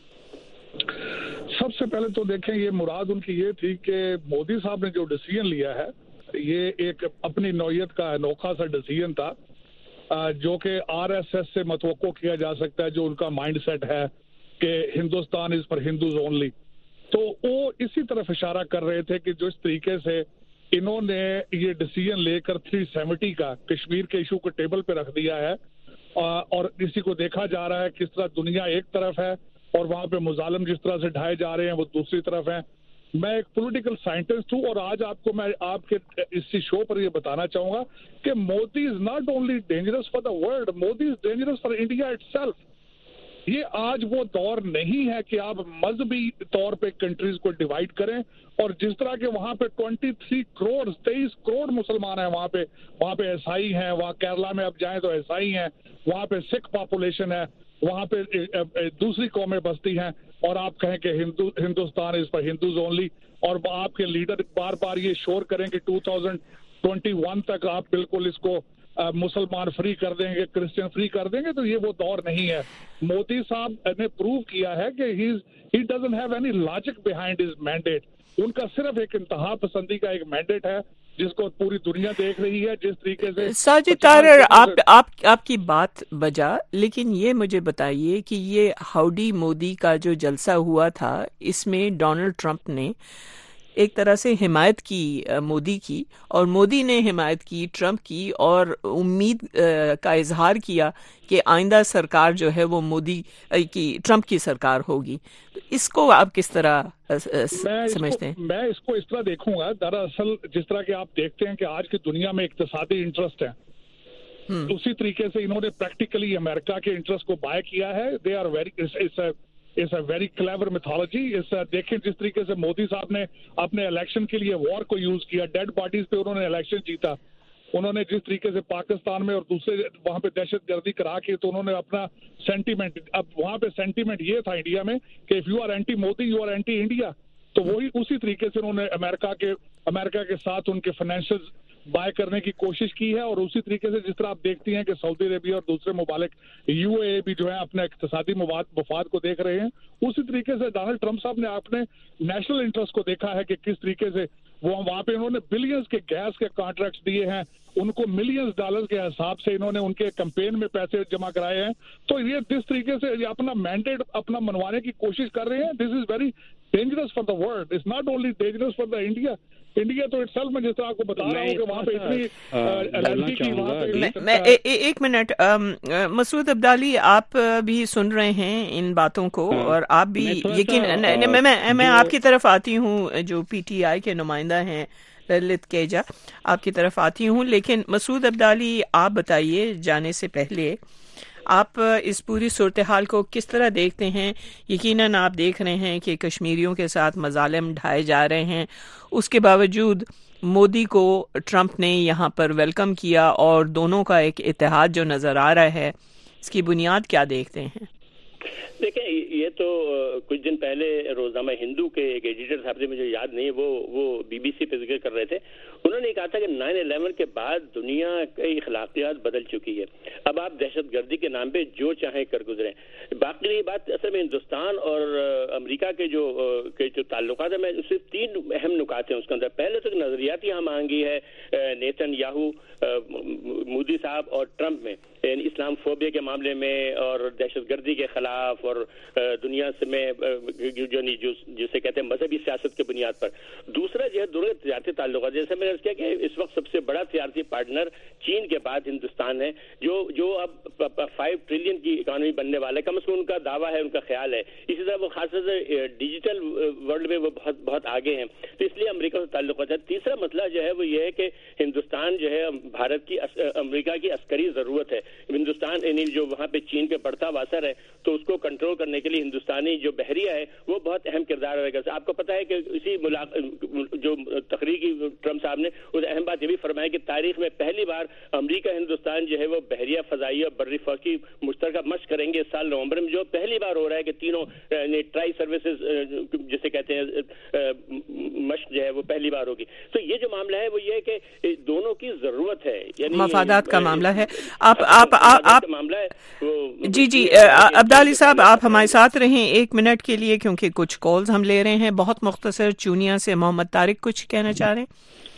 سب سے پہلے تو دیکھیں، یہ مراد ان کی یہ تھی کہ مودی صاحب نے جو ڈیسیژن لیا ہے یہ ایک اپنی نوعیت کا انوکھا سا ڈیسیژن تھا، جو کہ آر ایس ایس سے متوقع کیا جا سکتا ہے، جو ان کا مائنڈ سیٹ ہے کہ Hindustan is for Hindus only. تو وہ اسی طرف اشارہ کر رہے تھے کہ جس طریقے سے انہوں نے یہ ڈیسیژن لے کر 370 کا کشمیر کے ایشو کو ٹیبل پہ رکھ دیا ہے، اور اسی کو دیکھا جا رہا ہے کس طرح دنیا ایک طرف ہے اور وہاں پہ مظالم جس طرح سے ڈھائے جا رہے ہیں وہ دوسری طرف ہیں۔ میں ایک پولیٹیکل سائنٹسٹ ہوں، اور آج آپ کو میں آپ کے اسی شو پر یہ بتانا چاہوں گا کہ Modi is not only dangerous for the world, Modi is dangerous for India itself. یہ آج وہ دور نہیں ہے کہ آپ مذہبی طور پہ کنٹریز کو ڈیوائیڈ کریں، اور جس طرح کے وہاں پہ 23 کروڑ مسلمان ہیں، وہاں پہ عیسائی ہیں، وہاں کیرلا میں اب جائیں تو عیسائی ہیں، وہاں پہ سکھ پاپولیشن ہے، وہاں پہ دوسری قومیں بستی ہیں، اور آپ کہیں کہ Hindustan is for Hindus only, اور آپ کے لیڈر بار بار یہ شور کریں کہ 21 तक आप बिल्कुल इसको मुसलमान फ्री कर देंगे, क्रिश्चियन फ्री कर देंगे, तो ये वो दौर नहीं है। मोदी साहब ने प्रूव किया है कि he doesn't have any logic behind his mandate. उनका सिर्फ एक इंतहा पसंदी का एक मैंडेट है जिसको पूरी दुनिया देख रही है। जिस तरीके से साजिद तारर, आपकी बात बजा, लेकिन ये मुझे बताइए कि ये हाउडी मोदी का जो जलसा हुआ था, इसमें डोनाल्ड ट्रंप ने एक तरह से हिमायत की मोदी की, और मोदी ने हिमायत की ट्रंप की, और उम्मीद का इजहार किया कि आइंदा सरकार जो है वो मोदी की ट्रंप की सरकार होगी। तो इसको आप किस तरह समझते हैं? मैं इसको इस तरह देखूंगा, दरअसल जिस तरह के आप देखते हैं कि आज की दुनिया में इक्तिसादी इंटरेस्ट है, उसी तरीके से इन्होंने प्रैक्टिकली अमेरिका के इंटरेस्ट को बाय किया है। They are very it's a very clever mythology. देखें जिस तरीके से मोदी साहब ने अपने इलेक्शन के लिए वॉर को यूज किया, डेड बॉडीज पे उन्होंने इलेक्शन जीता। उन्होंने जिस तरीके से पाकिस्तान में और दूसरे वहां पे दहशतगर्दी करा के, तो उन्होंने अपना सेंटीमेंट, अब वहां पे सेंटीमेंट ये था इंडिया में कि if you are anti Modi you are anti India. तो वही उसी तरीके से उन्होंने अमेरिका के साथ उनके फाइनेंशियल बाय करने की कोशिश की है। और उसी तरीके से जिस तरह आप देखती हैं कि सऊदी अरेबिया और दूसरे मुमालिक यूएई भी जो है अपने इक्तिसादी मफाद को देख रहे हैं, उसी तरीके से डोनाल्ड ट्रंप साहब ने अपने नेशनल इंटरेस्ट को देखा है कि किस तरीके से वो वहां पे उन्होंने बिलियंस के गैस के कॉन्ट्रैक्ट्स दिए हैं, उनको मिलियंस डॉलर के हिसाब से इन्होंने उनके कैंपेन में पैसे जमा कराए हैं। तो ये जिस तरीके से ये अपना मैंडेट अपना मनवाने की कोशिश कर रहे हैं, this is very dangerous for the world. It's not only dangerous for the India to itself, मैं जिस तरह आपको बता रहा हूँ कि वहाँ पे इतनी एलर्जी की वहाँ पे एक मिनट, मसूद अब्दाली, आप भी सुन रहे हैं इन बातों को, और आप भी यकीन, मैं आपकी तरफ आती हूँ, जो पीटीआई के नुमाइंदा हैं ललित केजा, आपकी तरफ आती हूँ। लेकिन मसूद अब्दाली, आप बताइए, जाने से पहले आप इस पूरी सूरत हाल को किस तरह देखते हैं? यकीनन आप देख रहे हैं कि कश्मीरियों के साथ मजालिम ढाए जा रहे हैं, उसके बावजूद मोदी को ट्रंप ने यहाँ पर वेलकम किया, और दोनों का एक इत्तेहाद जो नज़र आ रहा है, इसकी बुनियाद क्या देखते हैं? देखें, ये तो कुछ दिन पहले रोजनामा हिंदू के एक एडिटर साहब से, मुझे याद नहीं, वो बीबीसी पे जिक्र कर रहे थे। उन्होंने कहा था कि 9/11 के बाद दुनिया की अखलाकियात बदल चुकी है। अब आप दहशतगर्दी के नाम पे जो चाहे कर गुजरें। बाकी ये बात असल में हिंदुस्तान और अमेरिका के जो ताल्लुकात है, मैं सिर्फ 3 अहम नुकात हैं उसके अंदर। पहले तो नजरियाती हम आंगी है नेतन्याहू, मोदी साहब और ट्रंप में, इस्लाम फोबिया के मामले में और दहशतगर्दी के खिलाफ, और दुनिया से में जो जिसे कहते हैं मजहबी सियासत के बुनियाद पर। दूसरा जो है दोनों तजारती ताल्लुकात, जैसे मैंने किया कि इस वक्त सबसे बड़ा तजारती पार्टनर चीन के बाद हिंदुस्तान है, जो अब 5 ट्रिलियन की इकॉनमी बनने वाला है, कम से कम उनका दावा है, उनका ख्याल है। इसी तरह वो खासतौर से डिजिटल वर्ल्ड में वो बहुत आगे हैं, तो इसलिए अमेरिका से ताल्लुकात है। तीसरा मसला जो है वो ये है कि हिंदुस्तान जो है भारत की अमेरिका की अस्करी जरूरत है। हिंदुस्तान यानी जो वहाँ पे चीन पे बढ़ता हुआ असर है, तो उसको कंट्रोल करने के लिए हिंदुस्तानी जो बहरिया है वो बहुत अहम किरदार रहेगा। आपको पता है कि इसी जो तकरीर की ट्रंप साहब ने उस अहम बात ये भी फरमाया कि तारीख में पहली बार अमेरिका हिंदुस्तान जो है वो बहरिया, फजाइया और बर्री फौज की मुश्तरका मशक करेंगे इस साल नवंबर में, जो पहली बार हो रहा है कि तीनों ट्राई सर्विसेज जिसे कहते हैं मशक जो है वो पहली बार होगी। तो ये जो मामला है वो ये है कि दोनों की जरूरत है, यानी मफादात का मामला है। आप मामला है वो। जी अब्दाली साहब, आप हमारे साथ रहें 1 मिनट के लिए, क्योंकि कुछ कॉल्स हम ले रहे हैं। बहुत मुख्तसर, चूनिया से मोहम्मद तारिक कुछ कहना चाह रहे हैं?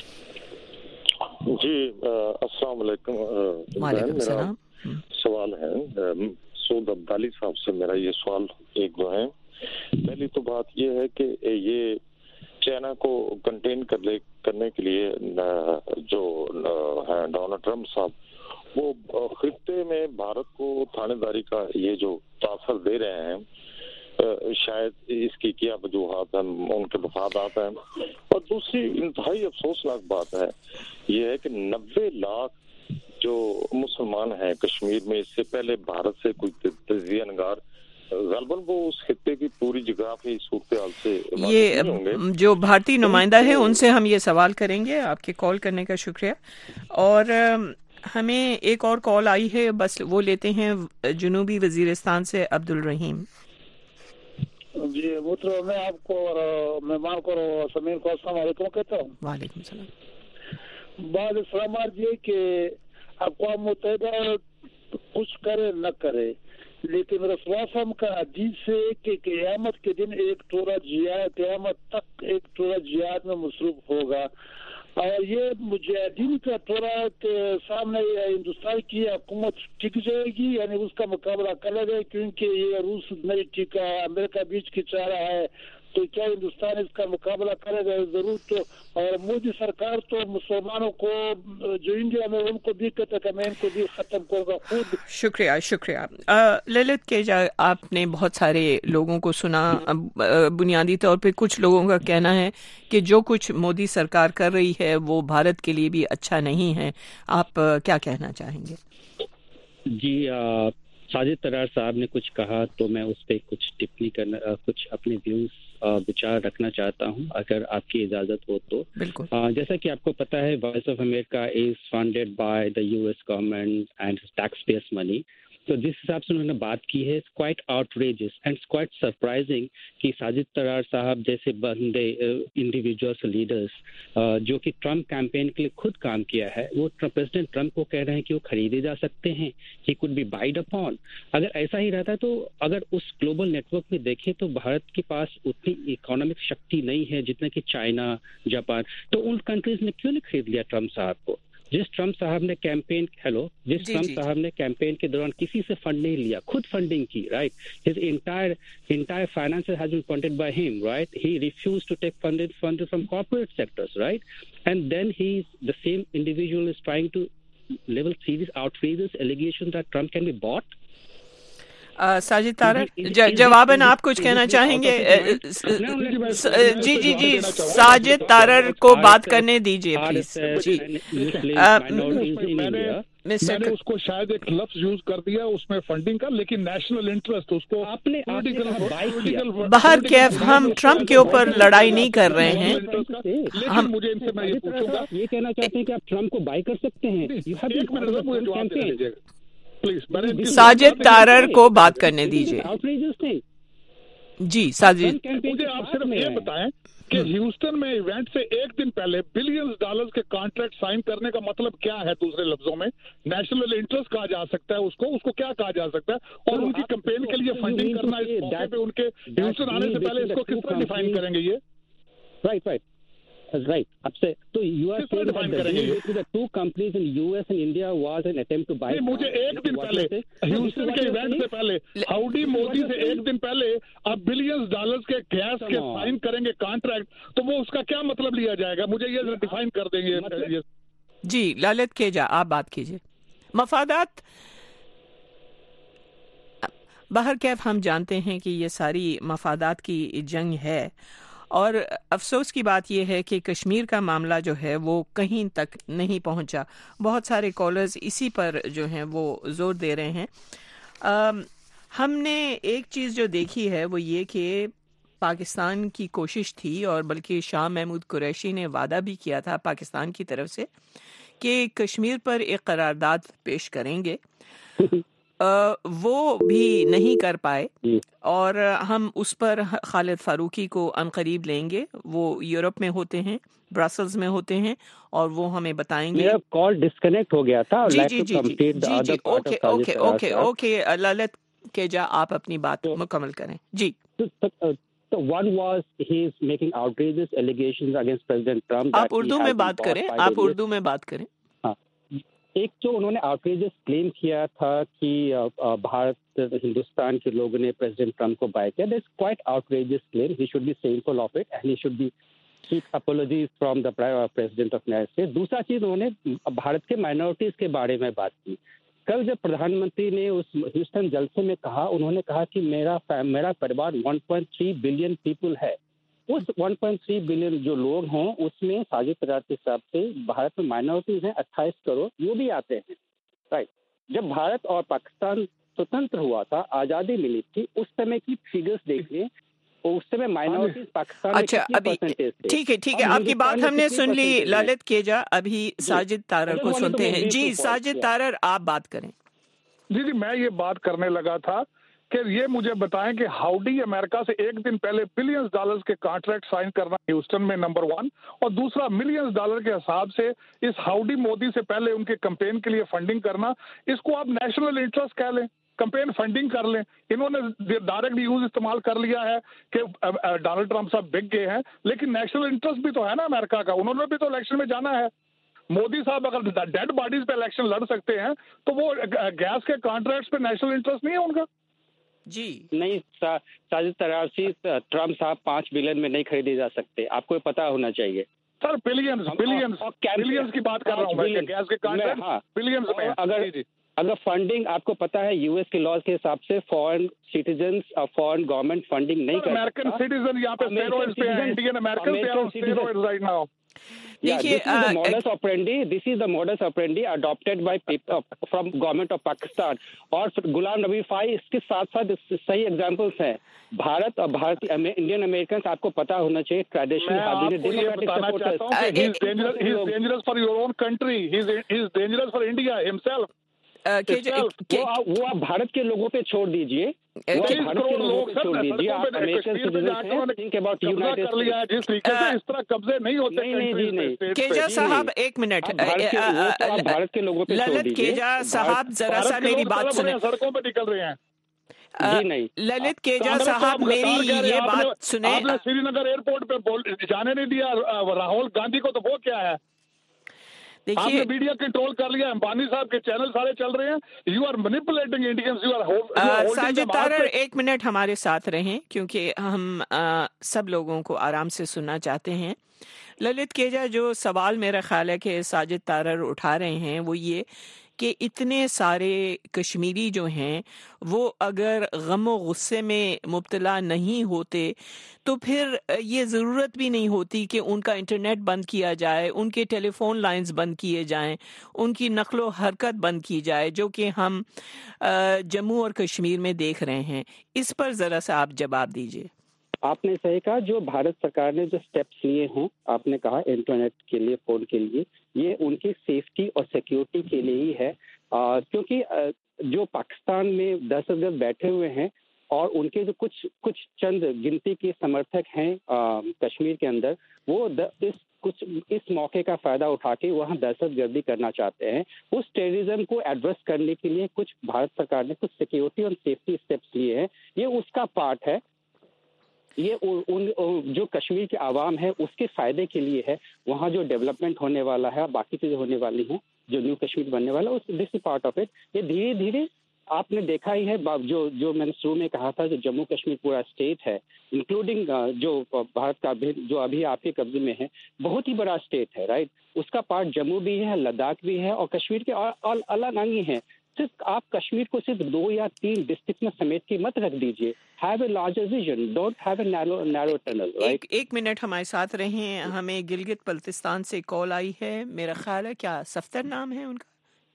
जी अस्सलाम वालेकुम। वालेकुम सलाम। सवाल है सूद अब्दाली साहब से, मेरा ये सवाल 1-2 है। पहली तो बात ये है कि ये चाइना को कंटेन करने के लिए जो है डोनाल्ड ट्रंप साहब, वो खित्ते में भारत को थानेदारी का ये जो तासर दे रहे हैं, शायद इसकी क्या वजूहात हैं, उनके मफादात हैं। और दूसरी इंतहाई अफसोसनाक बात है ये है कि 90 लाख जो मुसलमान हैं कश्मीर में, इससे पहले भारत से कोई तजिया नगार गलबन वो उस खित्ते की पूरी जगराफी सूरत हाल से ये जो भारतीय नुमाइंदा है उनसे हम ये सवाल करेंगे। आपके कॉल करने का शुक्रिया। और हमें एक और कॉल आई है, बस वो लेते हैं जुनूबी वजीरिस्तान से अब्दुल रहीम। जी मुझे, मैं आपको और मेहमान को समीर को अस्सलाम वालेकुम कहता हूँ। वालेकुम सलाम। बाद सलाम ये कि अक़वाम मुत्तहिदा कुछ करे न करे, लेकिन रसूल का हदीस है कि क़यामत के दिन एक टोला जिहाद, क़यामत तक एक टोला जिहाद में मसरूफ होगा, और ये मुजाहिदीन का टोला के सामने हिंदुस्तान की हुकूमत टिक जाएगी, यानी उसका मुकाबला करेगा, क्योंकि ये रूस नहीं टिका, अमेरिका बीच की चाह रहा है, तो क्या हिंदुस्तान इसका मुकाबला करेगा जरूर। तो और मोदी सरकार तो मुसलमानों को जो इंडिया में उनको भी कहता है कि मैं इनको भी खत्म करूंगा खुद। शुक्रिया। ललित केजा, आपने बहुत सारे लोगों को सुना। बुनियादी तौर पे कुछ लोगों का कहना है कि जो कुछ मोदी सरकार कर रही है वो भारत के लिए भी अच्छा नहीं है। आप क्या कहना चाहेंगे? जी, साजिद तरार साहब ने कुछ कहा तो मैं उस पर कुछ टिप्पणी करना, कुछ अपने व्यूज विचार रखना चाहता हूं, अगर आपकी इजाजत हो तो। बिल्कुल। जैसा कि आपको पता है, Voice of America is funded by the US government and tax payers money. तो जिस हिसाब से उन्होंने बात की है, quite outrageous and quite surprising कि साजिद तरार साहब जैसे बंदे इंडिविजुअल्स लीडर्स जो कि ट्रम्प कैंपेन के लिए खुद काम किया है, वो प्रेसिडेंट ट्रम्प को कह रहे हैं कि वो खरीदे जा सकते हैं, he could be buyed upon. अगर ऐसा ही रहता तो अगर उस ग्लोबल नेटवर्क में देखें तो भारत के पास उतनी इकोनॉमिक शक्ति नहीं है जितना कि चाइना, जापान, तो उन कंट्रीज ने क्यों नहीं खरीद लिया ट्रम्प साहब को? जिस ट्रम्प साहब ने कैंपेन के दौरान किसी से फंड नहीं लिया, खुद फंडिंग की, right? His entire finances has been funded by him, right? He refused to take funded from corporate sectors, right? And then the same individual is trying to level serious outrageous allegations that Trump can be bought. Sajid Tarar, जवाबन आप कुछ कहना चाहेंगे? जी, साजिद तारर को बात करने दीजिए please. जी, मैंने उसको शायद एक लफ्ज यूज कर दिया उसमें फंडिंग का, लेकिन नेशनल इंटरेस्ट उसको बाहर कैफ, हम ट्रम्प के ऊपर लड़ाई नहीं कर रहे हैं। हम मुझे इनसे मैं ये पूछूंगा, ये कहना चाहते हैं कि आप ट्रम्प को बाई कर सकते हैं? एक मिनट मुझे जवाब देना दीजिएगा प्लीज। साजिद तारर को बात करने दीजिए। जी साजिद, मुझे आप सिर्फ ये बताएं कि ह्यूस्टन में इवेंट से एक दिन पहले बिलियंस डॉलर्स के कॉन्ट्रैक्ट साइन करने का मतलब क्या है? दूसरे लफ्जों में नेशनल इंटरेस्ट कहा जा सकता है उसको क्या कहा जा सकता है? और उनकी कैंपेन के लिए फंडिंग करना इस मौके पे उनके ह्यूस्टन आने से पहले इसको किस तरह डिफाइन करेंगे? ये राइट आपसे तो you are saying that the two companies in US and India was an attempt to buy. मुझे एक दिन पहले ह्यूस्टन के इवेंट से पहले, हाउडी मोदी से एक दिन पहले आप बिलियंस डॉलर्स के गैस के साइन करेंगे कॉन्ट्रैक्ट, तो वो उसका क्या मतलब लिया जाएगा? मुझे ये डिफाइन कर देंगे। जी ललित केजा, आप बात कीजिए। मफादात बाहर कैफ, हम जानते हैं कि ये सारी मफादात की जंग है, और अफसोस की बात यह है कि कश्मीर का मामला जो है वो कहीं तक नहीं पहुंचा। बहुत सारे कॉलर्स इसी पर जो हैं वो जोर दे रहे हैं। हमने एक चीज़ जो देखी है वो ये कि पाकिस्तान की कोशिश थी, और बल्कि शाह महमूद कुरैशी ने वादा भी किया था पाकिस्तान की तरफ से कि कश्मीर पर एक करारदाद पेश करेंगे। वो भी नहीं कर पाए, और हम उस पर खालिद फारूकी को अनकरीब लेंगे। वो यूरोप में होते हैं, ब्रसल्स में होते हैं, और वो हमें बताएंगे। मेरा कॉल डिस्कनेक्ट हो गया था। जी, ओके ललित केजा, आप अपनी बात मुकम्मल करें। जी, So one was he is making outrageous allegations against President Trump. आप उर्दू में बात करें। हाँ, एक जो उन्होंने outrageous क्लेम किया था कि भारत हिंदुस्तान के लोगों ने प्रेसिडेंट ट्रम्प को बाय किया, that's quite outrageous claim. He should be shameful of it and he should be seek apologies from the president of United States. दूसरा चीज, उन्होंने भारत के माइनॉरिटीज के बारे में बात की। कल जब प्रधानमंत्री ने उस ह्यूस्टन जलसे में कहा, उन्होंने कहा कि मेरा परिवार 1.3 बिलियन पीपल है। उस 1.3 बिलियन जो लोग हैं उसमें साजिद तरार के हिसाब से भारत में माइनॉरिटीज हैं 28 करोड़, वो भी आते हैं, राइट? जब भारत और पाकिस्तान स्वतंत्र हुआ था, आज़ादी मिली थी, उस समय की फिगर्स देख लें, उस समय माइनॉरिटीज पाकिस्तान में कितने परसेंटेज थे? ठीक है, आपकी बात हमने सुन ली ललित केजा। अभी साजिद तारर को सुनते हैं। जी साजिद तारर, आप बात करें। जी, मैं ये बात करने लगा था کہ یہ مجھے بتائیں کہ ہاؤڈی امریکہ سے ایک دن پہلے بلینز ڈالرز کے کانٹریکٹ سائن کرنا ہیوسٹن میں نمبر 1، اور دوسرا ملینز ڈالر کے حساب سے اس ہاؤڈی مودی سے پہلے ان کے کمپین کے لیے فنڈنگ کرنا، اس کو آپ نیشنل انٹرسٹ کہہ لیں، کمپین فنڈنگ کر لیں۔ انہوں نے ڈائریکٹ یوز استعمال کر لیا ہے کہ ڈونلڈ ٹرمپ صاحب بک گئے ہیں، لیکن نیشنل انٹرسٹ بھی تو ہے نا امریکہ کا، انہوں نے بھی تو الیکشن میں جانا ہے۔ مودی صاحب اگر ڈیڈ باڈیز پہ الیکشن لڑ سکتے ہیں تو وہ گیس کے کانٹریکٹس پہ نیشنل انٹرسٹ نہیں ہے ان کا؟ جی نہیں ساجد ترارسی، ٹرمپ صاحب 5 بلین میں نہیں خریدے جا سکتے، آپ کو پتا ہونا چاہیے سر۔ بلینز کی بات کر رہا ہوں میں، گیس کے کانٹریکٹ بلینز میں۔ اگر فنڈنگ آپ کو پتا ہے یو ایس کے لاز کے حساب سے فورن سٹیزنز اور فورن گورنمنٹ فنڈنگ نہیں کرتا۔ امریکن سٹیزن یہاں پہ اسٹیرائڈز پہ ہیں، انڈین امریکن پہ ہیں steroids right now. This is the modus operandi adopted by people from government of Pakistan. اور غلام نبی فائی اس کے ساتھ ساتھ صحیح ایگزامپلس ہیں۔ بھارت اور انڈین امریکنس آپ کو پتا ہونا چاہیے traditional dangerous for your own country, he's dangerous for India himself. وہ آپ بھارت کے لوگوں پہ چھوڑ دیجئے، کیجا صاحب ایک منٹ، بھارت کے لوگوں پہ للت کیجا صاحب ذرا سا میری بات سنیں، سڑکوں پہ نکل رہے ہیں۔ للت کیجا صاحب میری یہ بات سنیں، آپ نے سری نگر ایئرپورٹ پہ جانے نہیں دیا راہل گاندھی کو، تو وہ کیا ہے؟ آپ نے میڈیا کنٹرول کر لیا، امبانی صاحب کے چینل سارے چل رہے ہیں، you are manipulating Indians, you are Sajid Tarar ایک منٹ ہمارے ساتھ رہیں کیونکہ ہم سب لوگوں کو آرام سے سننا چاہتے ہیں۔ للت کیجا جو سوال میرا خیال ہے کہ ساجد تارڑ اٹھا رہے ہیں وہ یہ کہ اتنے سارے کشمیری جو ہیں وہ اگر غم و غصے میں مبتلا نہیں ہوتے تو پھر یہ ضرورت بھی نہیں ہوتی کہ ان کا انٹرنیٹ بند کیا جائے، ان کے ٹیلی فون لائنز بند کیے جائیں، ان کی نقل و حرکت بند کی جائے، جو کہ ہم جموں اور کشمیر میں دیکھ رہے ہیں۔ اس پر ذرا سا آپ جواب دیجئے۔ آپ نے صحیح کہا، جو بھارت سرکار نے جو سٹیپس لیے ہیں، آپ نے کہا انٹرنیٹ کے لیے، فون کے لیے، یہ ان کی سیفٹی اور سیکیورٹی کے لیے ہی ہے، کیونکہ جو پاکستان میں دہشت گرد بیٹھے ہوئے ہیں اور ان کے جو کچھ چند گنتی کے سمرتھک ہیں کشمیر کے اندر، وہ اس موقع کا فائدہ اٹھا کے وہاں دہشت گردی کرنا چاہتے ہیں۔ اس ٹیررزم کو ایڈریس کرنے کے لیے کچھ بھارت سرکار نے کچھ سیکیورٹی اور سیفٹی اسٹیپس لیے ہیں، یہ اس کا پارٹ ہے۔ یہ جو کشمیر کے عوام ہے اس کے فائدے کے لیے ہے، وہاں جو ڈیولپمنٹ ہونے والا ہے، باقی چیزیں ہونے والی ہیں، جو نیو کشمیر بننے والا ہے، this is part of it. یہ دھیرے دھیرے آپ نے دیکھا ہی ہے، جو میں نے شروع میں کہا تھا، جو جموں کشمیر پورا اسٹیٹ ہے، انکلوڈنگ جو بھارت کا جو ابھی آپ کے قبضے میں ہے، بہت ہی بڑا اسٹیٹ ہے، رائٹ؟ اس کا پارٹ جموں بھی ہے، لداخ بھی ہے، اور کشمیر کے الگ انگ ہیں۔ صرف آپ کشمیر کو صرف 2 یا 3 ڈسٹرکٹ میں سمیٹ کے مت رکھ دیجیے، have a larger vision, don't have a narrow tunnel, right? ایک منٹ ہمارے ساتھ رہیں، ہمیں گلگت بلتستان سے کال آئی ہے، میرا خیال ہے کیا صفدر نام ہے ان کا؟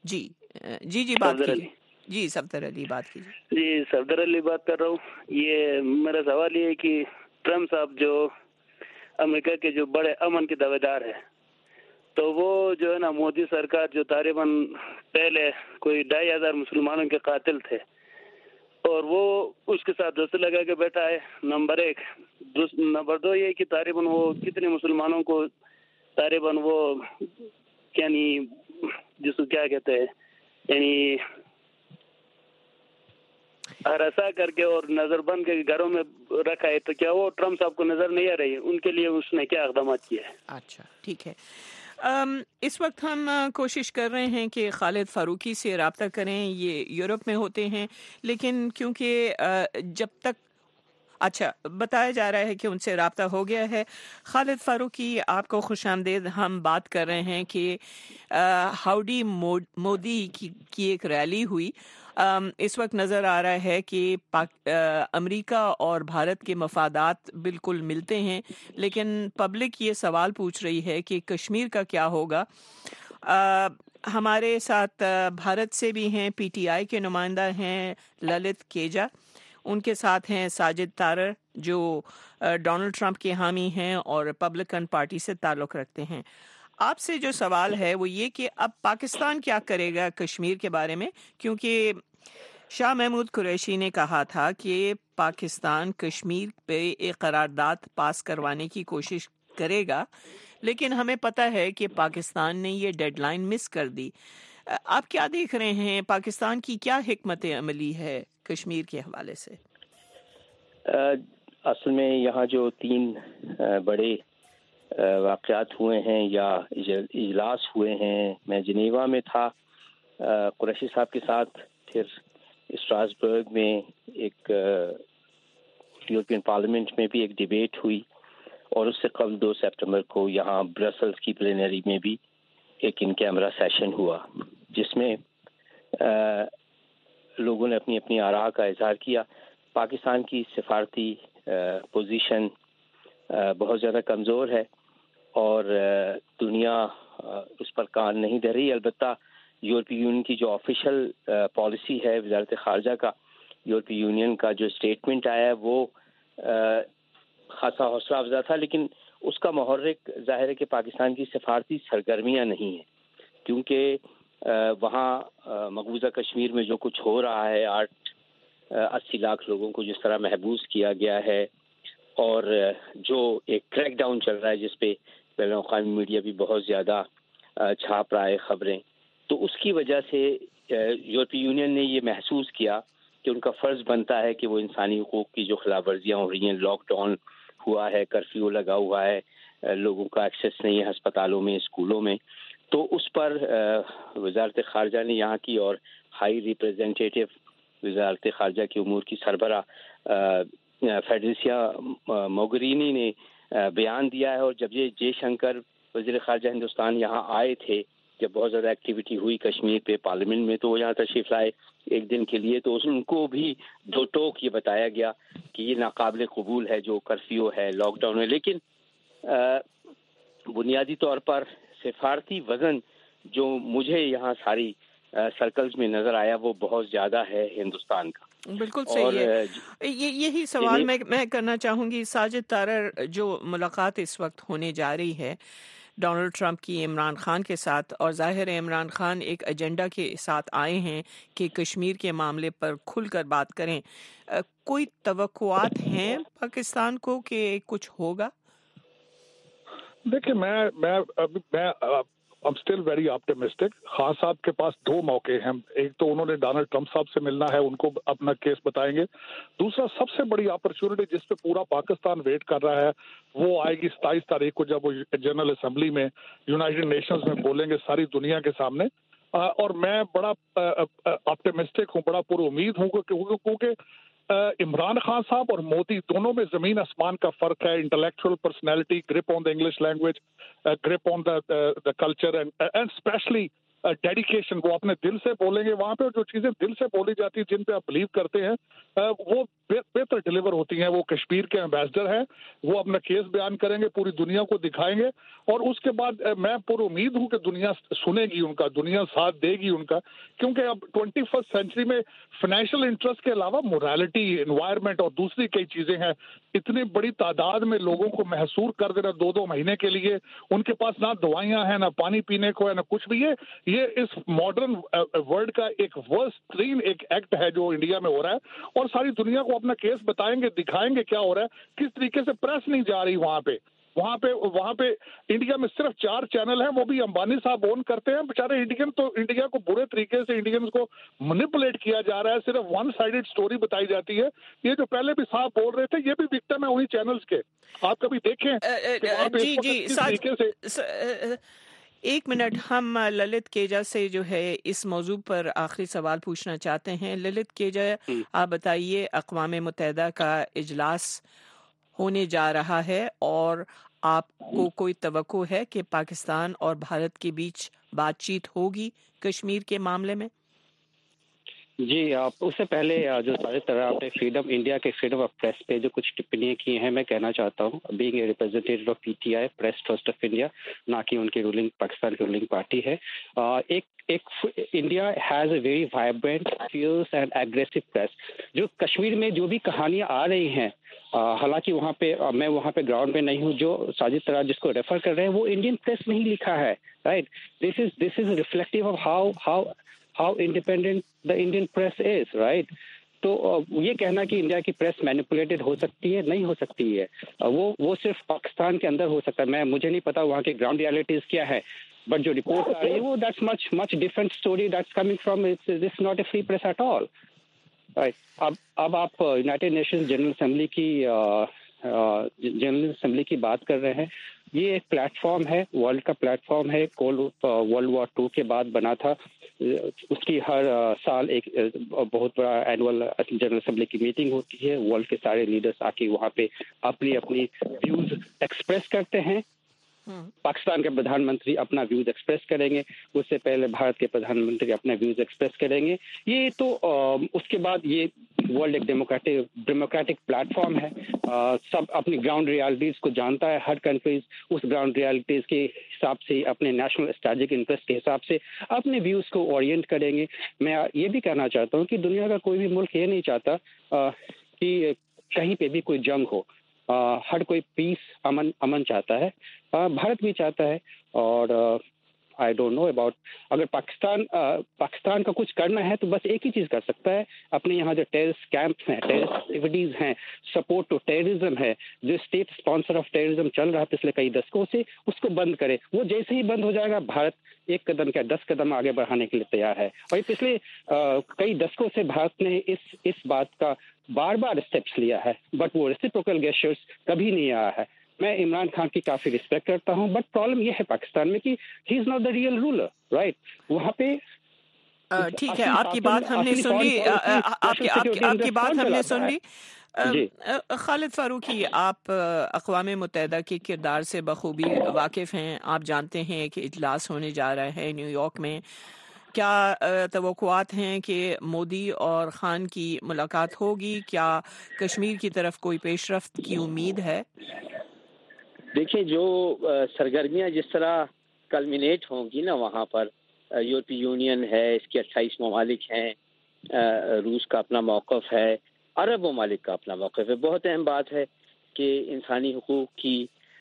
جی بات کیجیے۔ جی صفدر علی بات کیجیے۔ جی صفدر علی بات کر رہا ہوں۔ یہ میرا سوال یہ ہے کہ ٹرمپ صاحب جو امریکہ کے جو بڑے امن کے دعوے دار ہیں، تو وہ جو ہے نا مودی سرکار جو تقریباً پہلے کوئی 2,500 مسلمانوں کے قاتل تھے، اور وہ اس کے ساتھ دوستی لگا کے بیٹھا ہے، نمبر 1۔ نمبر 2 یہ کہ تقریباً وہ کتنے مسلمانوں کو تقریباً وہ یعنی جس کو کیا کہتے ہیں، یعنی ہراساں کر کے اور نظر بند کے گھروں میں رکھا ہے، تو کیا وہ ٹرمپ صاحب کو نظر نہیں آ رہی ہے؟ ان کے لیے اس نے کیا اقدامات کیے ہیں؟ اچھا ٹھیک ہے، اس وقت ہم کوشش کر رہے ہیں کہ خالد فاروقی سے رابطہ کریں، یہ یورپ میں ہوتے ہیں، لیکن کیونکہ جب تک اچھا بتایا جا رہا ہے کہ ان سے رابطہ ہو گیا ہے۔ خالد فاروقی آپ کو خوش آمدید۔ ہم بات کر رہے ہیں کہ ہاؤڈی مودی کی ایک ریلی ہوئی، اس وقت نظر آ رہا ہے کہ امریکہ اور بھارت کے مفادات بالکل ملتے ہیں، لیکن پبلک یہ سوال پوچھ رہی ہے کہ کشمیر کا کیا ہوگا۔ ہمارے ساتھ بھارت سے بھی ہیں، پی ٹی آئی کے نمائندہ ہیں للت کیجا، ان کے ساتھ ہیں ساجد تارڑ جو ڈونلڈ ٹرمپ کے حامی ہیں اور ریپبلکن پارٹی سے تعلق رکھتے ہیں۔ آپ سے جو سوال ہے وہ یہ کہ اب پاکستان کیا کرے گا کشمیر کے بارے میں، کیونکہ شاہ محمود قریشی نے کہا تھا کہ پاکستان کشمیر پہ ایک قرارداد پاس کروانے کی کوشش کرے گا، لیکن ہمیں پتہ ہے کہ پاکستان نے یہ ڈیڈ لائن مس کر دی۔ آپ کیا دیکھ رہے ہیں؟ پاکستان کی کیا حکمت عملی ہے کشمیر کے حوالے سے؟ اصل میں یہاں جو 3 بڑے واقعات ہوئے ہیں یا اجلاس ہوئے ہیں، میں جنیوا میں تھا قریشی صاحب کے ساتھ، پھر اسٹراسبرگ میں ایک یورپین پارلیمنٹ میں بھی ایک ڈیبیٹ ہوئی، اور اس سے قبل 2 سپٹمبر کو یہاں برسلز کی پلینری میں بھی ایک ان کیمرہ سیشن ہوا، جس میں لوگوں نے اپنی اپنی آراء کا اظہار کیا۔ پاکستان کی سفارتی پوزیشن بہت زیادہ کمزور ہے اور دنیا اس پر کان نہیں دے رہی۔ البتہ یورپی یونین کی جو آفیشیل پالیسی ہے وزارت خارجہ کا، یورپی یونین کا جو اسٹیٹمنٹ آیا ہے وہ خاصا حوصلہ افزا تھا، لیکن اس کا محرک ظاہر ہے کہ پاکستان کی سفارتی سرگرمیاں نہیں ہیں، کیونکہ وہاں مقبوضہ کشمیر میں جو کچھ ہو رہا ہے، 80 لاکھ لوگوں کو جس طرح محبوس کیا گیا ہے، اور جو ایک کریک ڈاؤن چل رہا ہے جس پہ بین الاقوامی میڈیا بھی بہت زیادہ چھاپ رہا ہے خبریں، تو اس کی وجہ سے یورپی یونین نے یہ محسوس کیا کہ ان کا فرض بنتا ہے کہ وہ انسانی حقوق کی جو خلاف ورزیاں ہو رہی ہیں، لاک ڈاؤن ہوا ہے، کرفیو لگا ہوا ہے، لوگوں کا ایکسیس نہیں ہے ہسپتالوں میں، اسکولوں میں، تو اس پر وزارت خارجہ نے یہاں کی اور ہائی ریپریزنٹیٹیو وزارت خارجہ کے امور کی سربراہ فیڈریسیا موگرینی نے بیان دیا ہے، اور جب یہ جے شنکر وزیر خارجہ ہندوستان یہاں آئے تھے، جب بہت زیادہ ایکٹیویٹی ہوئی کشمیر پہ پارلیمنٹ میں، تو وہ یہاں تشریف لائے ایک دن کے لیے، تو ان کو بھی 2 ٹوک یہ بتایا گیا کہ یہ ناقابل قبول ہے جو کرفیو ہے، لاک ڈاؤن ہے، لیکن بنیادی طور پر سفارتی وزن جو مجھے یہاں ساری سرکلز میں نظر آیا وہ بہت زیادہ ہے ہندوستان کا۔ بالکل صحیح ہے، یہی سوال میں کرنا چاہوں گی۔ ساجد طارر، جو ملاقات اس وقت ہونے جا رہی ہے ڈونلڈ ٹرمپ کی عمران خان کے ساتھ، اور ظاہر ہے عمران خان ایک ایجنڈا کے ساتھ آئے ہیں کہ کشمیر کے معاملے پر کھل کر بات کریں، کوئی توقعات ہیں پاکستان کو کہ کچھ ہوگا؟ دیکھیں، میں I'm still very optimistic۔ Khan صاحب کے پاس 2 موقع ہیں، ایک تو انہوں نے ڈونلڈ ٹرمپ صاحب سے ملنا ہے، ان کو اپنا کیس بتائیں گے، دوسرا سب سے بڑی اپرچونٹی جس پہ پورا پاکستان ویٹ کر رہا ہے وہ آئے گی 27 تاریخ کو، جب وہ جنرل اسمبلی میں یونائیٹڈ نیشنز میں بولیں گے ساری دنیا کے سامنے، اور میں بڑا آپٹیمسٹک ہوں، بڑا پر امید ہوں، کیونکہ عمران خان صاحب اور مودی دونوں میں زمین آسمان کا فرق ہے۔ Intellectual personality, grip on the English language, grip on the culture and especially dedication. وہ اپنے دل سے بولیں گے وہاں پہ، اور جو چیزیں دل سے بولی جاتی ہیں، جن پہ آپ بلیو کرتے ہیں، وہ بہتر ڈیلیور ہوتی ہیں۔ وہ کشمیر کے ایمبیسڈر ہیں، وہ اپنا کیس بیان کریں گے، پوری دنیا کو دکھائیں گے، اور اس کے بعد میں پر امید ہوں کہ دنیا سنے گی ان کا، دنیا ساتھ دے گی ان کا، کیونکہ اب 21 سینچری میں فائنینشیل انٹرسٹ کے علاوہ مورالٹی، انوائرمنٹ اور دوسری کئی چیزیں ہیں۔ اتنی بڑی تعداد میں لوگوں کو محصور کر دینا 2 مہینے کے لیے، ان کے پاس نہ دوائیاں ہیں، نہ پانی پینے کو ہے، نہ کچھ بھی، یہ اس ماڈرن ورلڈ کا ایک ورسٹ ترین ایک ایکٹ ہے جو انڈیا میں ہو رہا ہے، اور ساری دنیا کو اپنا کیس بتائیں گے، دکھائیں گے کیا ہو رہا ہے، کس طریقے سے پریس نہیں جا رہی وہاں پہ انڈیا میں صرف 4 چینل ہیں، وہ بھی امبانی صاحب اون کرتے ہیں، بیچارے انڈیا کو برے طریقے سے انڈینز کو مینیپولیٹ کیا جا رہا ہے، صرف 1 سائیڈڈ سٹوری بتائی جاتی ہے۔ یہ جو پہلے بھی صاحب بول رہے تھے، یہ بھی وکٹم ہے انہی چینلز کے، آپ کبھی دیکھیں کہ وہاں پہ کس طریقے سے۔ 1 منٹ، ہم للت کیجا سے جو ہے اس موضوع پر آخری سوال پوچھنا چاہتے ہیں۔ للت کیجا، آپ بتائیے، اقوام متحدہ کا اجلاس ہونے جا رہا ہے، اور آپ کو کوئی توقع ہے کہ پاکستان اور بھارت کے بیچ بات چیت ہوگی کشمیر کے معاملے میں؟ جی، اس سے پہلے جو ساری طرح آپ نے فریڈم انڈیا کے فریڈم آف پریس پہ جو کچھ ٹپنیاں کی ہیں، میں کہنا چاہتا ہوں، being a representative of P T I, Press Trust of India, نہ کہ ان کی رولنگ پاکستان کی رولنگ پارٹی ہے، India has a very vibrant, fierce and aggressive press. جو کشمیر میں جو بھی کہانیاں آ رہی ہیں، حالانکہ وہاں پہ میں وہاں پہ گراؤنڈ پہ نہیں ہوں، جو ساجد طرح جس کو ریفر کر رہے ہیں وہ انڈین پریس نہیں لکھا ہے، right? This is reflective of how how independent the Indian press is, right? تو یہ کہنا کہ انڈیا کی پریس مینیپولیٹڈ ہو سکتی ہے، نہیں ہو سکتی ہے، وہ صرف پاکستان کے اندر ہو سکتا ہے. مجھے نہیں پتا وہاں کی گراؤنڈ ریالٹیز کیا ہے، بٹ جو رپورٹ آ رہی ہے وہ that's much different story that's coming from this not a free press at all. اب آپ یونائٹیڈ نیشنز جنرل اسمبلی کی بات کر رہے ہیں. یہ ایک پلیٹ فارم ہے، ورلڈ کا پلیٹ فارم ہے، ورلڈ وار 2 کے بعد بنا تھا. اس کی ہر سال ایک بہت بڑا اینول جنرل اسمبلی کی میٹنگ ہوتی ہے. ورلڈ کے سارے لیڈرز آ کے وہاں پہ اپنی ویوز ایکسپریس کرتے ہیں. پاکستان کے پردھان منتری اپنا ویوز ایکسپریس کریں گے، اس سے پہلے بھارت کے پردھان منتری اپنا ویوز ایکسپریس کریں گے. یہ تو اس کے بعد یہ ورلڈ ایک ڈیموکریٹک پلیٹ فارم ہے. سب اپنی گراؤنڈ ریالٹیز کو جانتا ہے. ہر کنٹریز اس گراؤنڈ ریالٹیز کے حساب سے اپنے نیشنل اسٹریٹجک انٹرسٹ کے حساب سے اپنے ویوز کو اورینٹ کریں گے. میں یہ بھی کہنا چاہتا ہوں کہ دنیا کا کوئی بھی ملک یہ نہیں چاہتا کہ کہیں پہ بھی کوئی جنگ ہو. ہر کوئی پیس امن چاہتا ہے. بھارت بھی چاہتا ہے. اور آئی ڈونٹ نو اباؤٹ اگر پاکستان کا کچھ کرنا ہے تو بس ایک ہی چیز کر سکتا ہے. اپنے یہاں جو ٹیررسٹ کیمپس ہیں، ٹیررسٹ ایکٹیویٹیز ہیں، سپورٹ ٹو ٹیررزم ہے، جو اسٹیٹ اسپانسر آف ٹیررزم چل رہا ہے پچھلے کئی دشکوں سے، اس کو بند کرے. وہ جیسے ہی بند ہو جائے گا بھارت ایک قدم کیا 10 قدم آگے بڑھانے کے لیے تیار ہے. اور یہ پچھلے کئی دشکوں سے بھارت نے اس بات کا بار اسٹیپس لیا ہے، بٹ وہ ریسیپروکل گیسچرز کبھی نہیں آیا ہے. میں عمران خان کی کافی رسپیکٹ کرتا ہوں، بٹ پرابلم یہ ہے پاکستان میں کہ he is not the real ruler, right? وہاں پہ ٹھیک ہے، آپ کی بات ہم نے سن لی، آپ کی بات ہم نے سن لی. خالد فاروقی، آپ اقوام متحدہ کے کردار سے بخوبی واقف ہیں. آپ جانتے ہیں کہ اجلاس ہونے جا رہا ہے نیو یارک میں. کیا توقعات ہیں کہ مودی اور خان کی ملاقات ہوگی؟ کیا کشمیر کی طرف کوئی پیش رفت کی امید ہے؟ دیکھیں، جو سرگرمیاں جس طرح کلمینیٹ ہوں گی نا وہاں پر، یورپی یونین ہے، اس کے 28 ممالک ہیں، روس کا اپنا موقف ہے، عرب ممالک کا اپنا موقف ہے. بہت اہم بات ہے کہ انسانی حقوق کی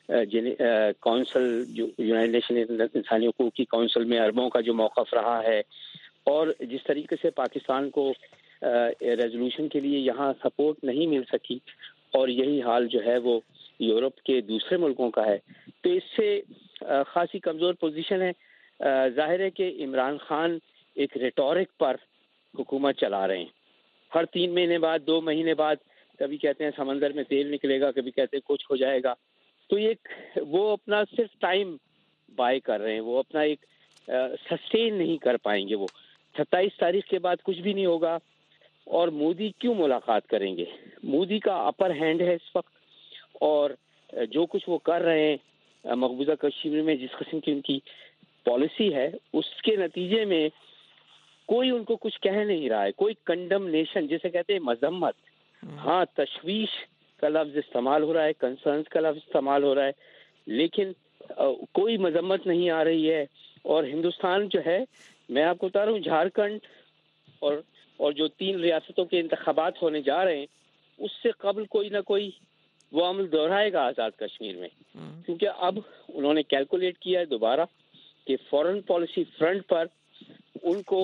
کونسل، جو یونائٹڈ نیشن انسانی حقوق کی کونسل میں عربوں کا جو موقف رہا ہے، اور جس طریقے سے پاکستان کو ریزولوشن کے لیے یہاں سپورٹ نہیں مل سکی، اور یہی حال جو ہے وہ یورپ کے دوسرے ملکوں کا ہے، تو اس سے خاصی کمزور پوزیشن ہے. ظاہر ہے کہ عمران خان ایک ریٹورک پر حکومت چلا رہے ہیں. ہر 3 مہینے بعد، 2 مہینے بعد، کبھی کہتے ہیں سمندر میں تیل نکلے گا، کبھی کہتے ہیں کچھ ہو جائے گا. تو وہ اپنا صرف ٹائم بائی کر رہے ہیں. وہ اپنا ایک سسٹین نہیں کر پائیں گے. وہ 27 تاریخ کے بعد کچھ بھی نہیں ہوگا. اور مودی کیوں ملاقات کریں گے؟ مودی کا اپر ہینڈ ہے اس وقت، اور جو کچھ وہ کر رہے ہیں مقبوضہ کشمیر میں، جس قسم کی ان کی پالیسی ہے، اس کے نتیجے میں کوئی ان کو کچھ کہہ نہیں رہا ہے. کوئی کنڈمنیشن جسے کہتے ہیں مذمت، ہاں تشویش کا لفظ استعمال ہو رہا ہے، کنسرنس کا لفظ استعمال ہو رہا ہے، لیکن کوئی مذمت نہیں آ رہی ہے. اور ہندوستان جو ہے، میں آپ کو بتا رہا ہوں، جھارکھنڈ اور جو 3 ریاستوں کے انتخابات ہونے جا رہے ہیں، اس سے قبل کوئی نہ کوئی وہ عمل دہرائے گا آزاد کشمیر میں. کیونکہ اب انہوں نے کیلکولیٹ کیا ہے دوبارہ کہ فورن پالیسی فرنٹ پر ان کو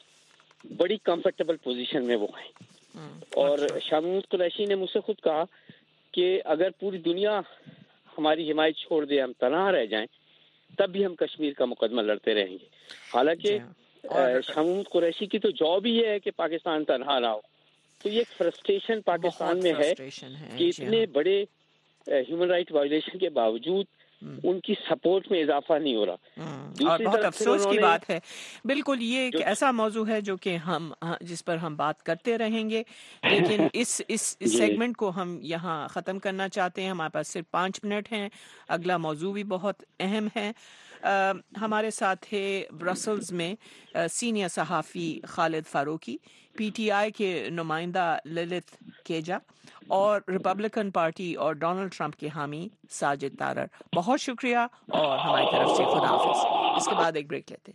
بڑی کمفرٹیبل پوزیشن میں وہ ہیں. اور شاہ محمود قریشی نے مجھ سے خود کہا کہ اگر پوری دنیا ہماری حمایت چھوڑ دے، ہم تنہا رہ جائیں، تب بھی ہم کشمیر کا مقدمہ لڑتے رہیں گے. حالانکہ شاہ محمود قریشی کی تو جاب ہی ہے کہ پاکستان تنہا نہ ہو. تو یہ ایک فرسٹریشن پاکستان میں ہے کہ اتنے بڑے ہیومن رائٹ وائلیشن کے باوجود ان کی سپورٹ میں اضافہ نہیں ہو رہا. اور بہت افسوس کی بات ہے. بالکل، یہ ایک ایسا موضوع ہے جو کہ جس پر ہم بات کرتے رہیں گے، لیکن اس سیگمنٹ کو ہم یہاں ختم کرنا چاہتے ہیں. ہمارے پاس صرف 5 منٹ ہیں. اگلا موضوع بھی بہت اہم ہے. ہمارے ساتھ ہے برسلز میں سینئر صحافی خالد فاروقی، پی ٹی آئی کے نمائندہ للت کیجا، اور ریپبلکن پارٹی اور ڈونلڈ ٹرمپ کے حامی ساجد تارڑ. بہت شکریہ اور ہماری طرف سے خدا حافظ. اس کے بعد ایک بریک لیتے ہیں.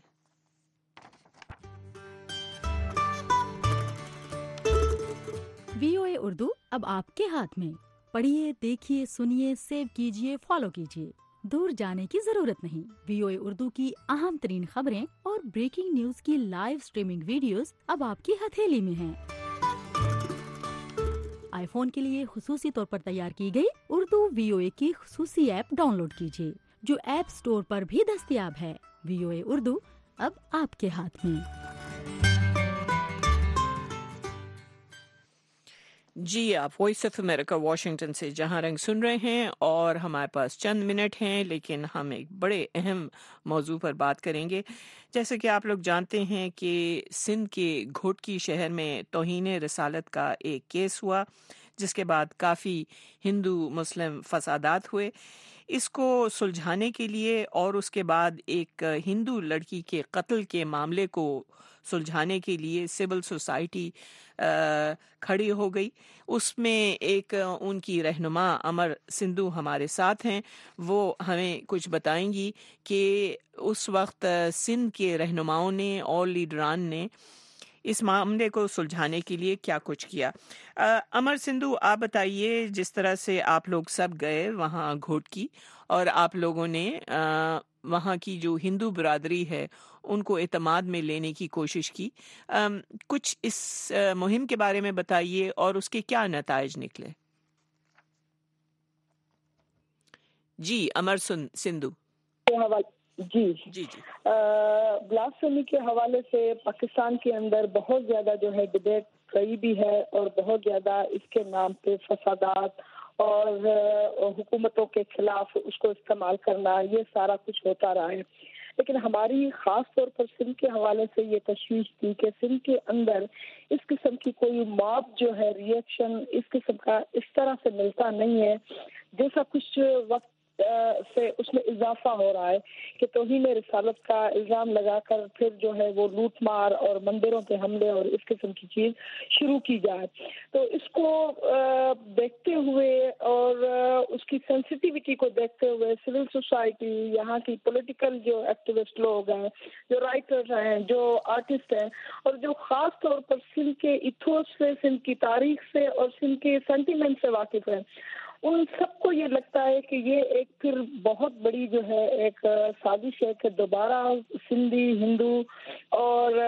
VOA اردو اب آپ کے ہاتھ میں. پڑھیے، دیکھیے، سنیے، سیو کیجیے، فالو کیجیے दूर जाने की जरूरत नहीं। VOA उर्दू की अहम तरीन खबरें और ब्रेकिंग न्यूज की लाइव स्ट्रीमिंग वीडियोस अब आपकी हथेली में हैं। आईफोन के लिए खुसूसी तौर पर तैयार की गई उर्दू VOA की खुसूसी ऐप डाउनलोड कीजिए, जो ऐप स्टोर पर भी दस्तयाब है। VOA उर्दू अब आपके हाथ में। जी, आप वॉइस ऑफ अमेरिका वाशिंगटन से जहां रंग सुन रहे हैं और हमारे पास चंद मिनट हैं, लेकिन हम एक बड़े अहम मौजू पर बात करेंगे। जैसे कि आप लोग जानते हैं कि सिंध के घोटकी शहर में तौहीन रिसालत का एक केस हुआ, जिसके बाद काफ़ी हिंदू मुस्लिम फसादात हुए। इसको सुलझाने के लिए और उसके बाद एक हिंदू लड़की के कत्ल के मामले को सुलझाने के लिए सिविल सोसाइटी खड़ी हो गई। उसमें एक उनकी रहनुमा अमर सिंधु हमारे साथ हैं, वो हमें कुछ बताएंगी कि उस वक्त सिंध के रहनुमाओं ने और लीडरान ने इस मामले को सुलझाने के लिए क्या कुछ किया। अमर सिंधु, आप बताइए, जिस तरह से आप लोग सब गए वहाँ घोटकी और आप लोगों ने वहाँ की जो हिंदू बिरादरी है उनको एतमाद में लेने की कोशिश की, कुछ इस मुहिम के बारे में बताइए और उसके क्या नताइज निकले। जी अमर सिंधु। जी ब्लास्फेमी के हवाले से पाकिस्तान के अंदर बहुत ज्यादा जो है डिबेट कई भी है और बहुत ज्यादा इसके नाम पे फसादात और हुकूमतों के खिलाफ उसको इस्तेमाल करना, ये सारा कुछ होता रहा है। लेकिन हमारी खास तौर पर सिंध के हवाले से ये तशवीश थी कि सिंध के अंदर इस किस्म की कोई मॉब जो है रिएक्शन इस किस्म का इस तरह से मिलता नहीं है, जैसा कुछ वक्त से उसमें इजाफा हो रहा है कि तौहीन रिसालत का इल्जाम लगाकर फिर जो है वो लूट मार और मंदिरों पे हमले और इस किस्म की चीज शुरू की जाए। तो इसको देखते हुए और उसकी सेंसिटिविटी को देखते हुए सिविल सोसाइटी, यहाँ की पॉलिटिकल जो एक्टिविस्ट लोग हैं, जो राइटर्स हैं, जो आर्टिस्ट हैं और जो खास तौर पर सिंध के इथोस से, सिंध की तारीख से और सिंध के सेंटिमेंट से वाकिफ हैं, उन सबको ये लगता है कि ये एक फिर बहुत बड़ी जो है एक साजिश है कि दोबारा सिंधी हिंदू और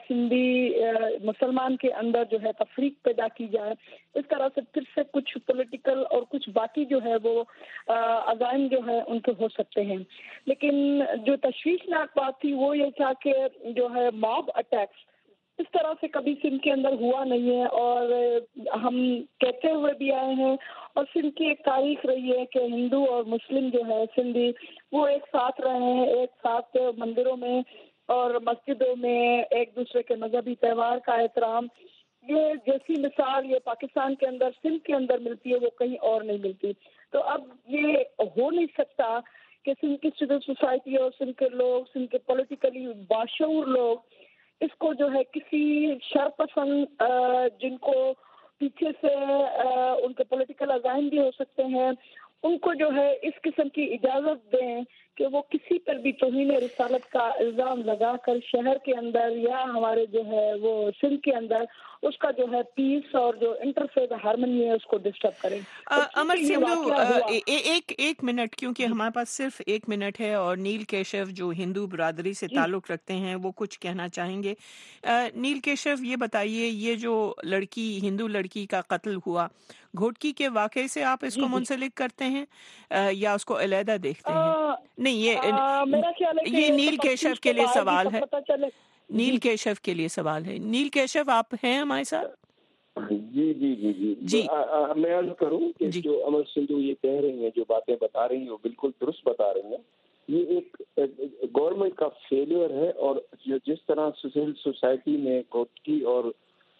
सिंधी मुसलमान के अंदर जो है तफरीक पैदा की जाए। इस तरह से फिर से कुछ पॉलिटिकल और कुछ बाकी जो है वो अज़ाइम जो है उनके हो सकते हैं। लेकिन जो तशवीशनाक बात थी वो ये था कि जो है मॉब अटैक्स इस तरह से कभी सिंध के अंदर हुआ नहीं है और हम कहते हुए भी आए हैं और सिंध की एक तारीख रही है कि हिंदू और मुस्लिम जो है सिंधी वो एक साथ रहे हैं, एक साथ मंदिरों में और मस्जिदों में एक दूसरे के मजहबी त्यौहार का एहतराम। ये जैसी मिसाल ये पाकिस्तान के अंदर सिंध के अंदर मिलती है वो कहीं और नहीं मिलती। तो अब ये हो नहीं सकता कि सिंध की सिविल सोसाइटी और सिंध के लोग, सिंध के पॉलिटिकली बाशऊर लोग इसको जो है किसी शरपसंद जिनको पीछे से उनके पॉलिटिकल अज़ाइम भी हो सकते हैं, उनको जो है इस किस्म की इजाजत दें कि वो किसी पर भी तौहीन रिसालत का इल्जाम लगाकर शहर के अंदर या हमारे जो है वो सिंध के अंदर उसका जो है पीस और जो इंटरफेथ हार्मनी है उसको डिस्टर्ब करें। अमर सिंधु, एक मिनट, क्योंकि हमारे पास सिर्फ 1 मिनट है और नील केशव जो हिंदू बिरादरी से ताल्लुक रखते हैं वो कुछ कहना चाहेंगे। नील केशव, ये बताइए, ये जो लड़की हिंदू लड़की का कत्ल हुआ घोटकी के वाकये से आप इसको मुंसलिक करते हैं या उसको अलहदा देखते हैं? नहीं, ये नील केशव के लिए सवाल है। नील केशव के लिए सवाल है। नील केशव, आप हैं हमारे साथ? जी जी जी जी जी मैं अर्ज करूं कि जो अमर सिंधु ये कह रही हैं, जो बातें बता रही हैं वो बिल्कुल दुरुस्त बता रही हैं। ये एक गवर्नमेंट का फेलियर है और जिस तरह सिविल सोसाइटी ने घोटकी और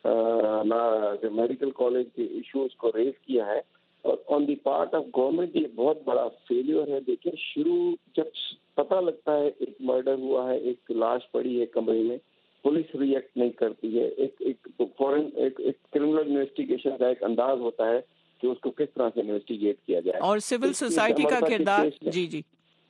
मेडिकल कॉलेज के इश्यूज को रेज किया है और on the part of government ये बहुत बड़ा फेलियर है। देखिए, शुरू जब पता लगता है एक मर्डर हुआ है, एक लाश पड़ी है कमरे में, पुलिस रिएक्ट नहीं करती है। एक क्रिमिनल इन्वेस्टिगेशन का एक अंदाज होता है कि उसको किस तरह से इन्वेस्टिगेट किया जाए और सिविल सोसाइटी का किरदार। जी जी,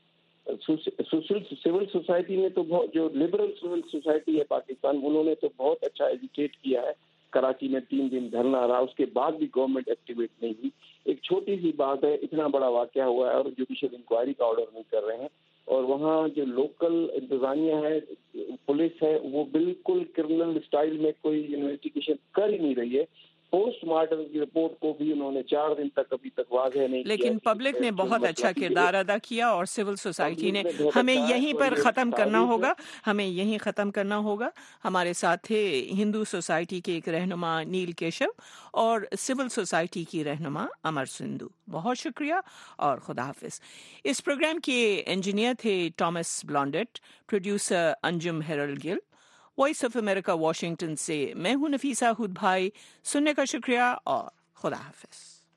सिविल सोसाइटी ने तो बहुत, जो लिबरल सिविल सोसाइटी है पाकिस्तान, उन्होंने तो बहुत अच्छा एजुकेट किया है کراچی میں 3 دن دھرنا رہا, اس کے بعد بھی گورنمنٹ ایکٹیویٹ نہیں ہوئی. ایک چھوٹی سی بات ہے, اتنا بڑا واقعہ ہوا ہے اور جوڈیشل انکوائری کا آرڈر نہیں کر رہے ہیں, اور وہاں جو لوکل انتظامیہ ہے, پولیس ہے, وہ بالکل کرمنل اسٹائل میں کوئی انویسٹیگیشن کر ہی نہیں رہی ہے. پوسٹ مارٹم کی رپورٹ کو بھی انہوں نے 4 دن تک ابھی تک واضح نہیں کیا. لیکن پبلک نے بہت اچھا کردار ادا کیا اور سول سوسائٹی نے. ہمیں یہیں پر ختم کرنا ہوگا. ہمارے ساتھ تھے ہندو سوسائٹی کے ایک رہنما نیل کیشو اور سول سوسائٹی کی رہنما امر سندھو. بہت شکریہ اور خدا حافظ. اس پروگرام کے انجینئر تھے Thomas Blandt, producer Anjum Herald Gill. Voice of America Washington سے میں ہوں نفیسہ ہود بھائی. سننے کا شکریہ اور خدا حافظ.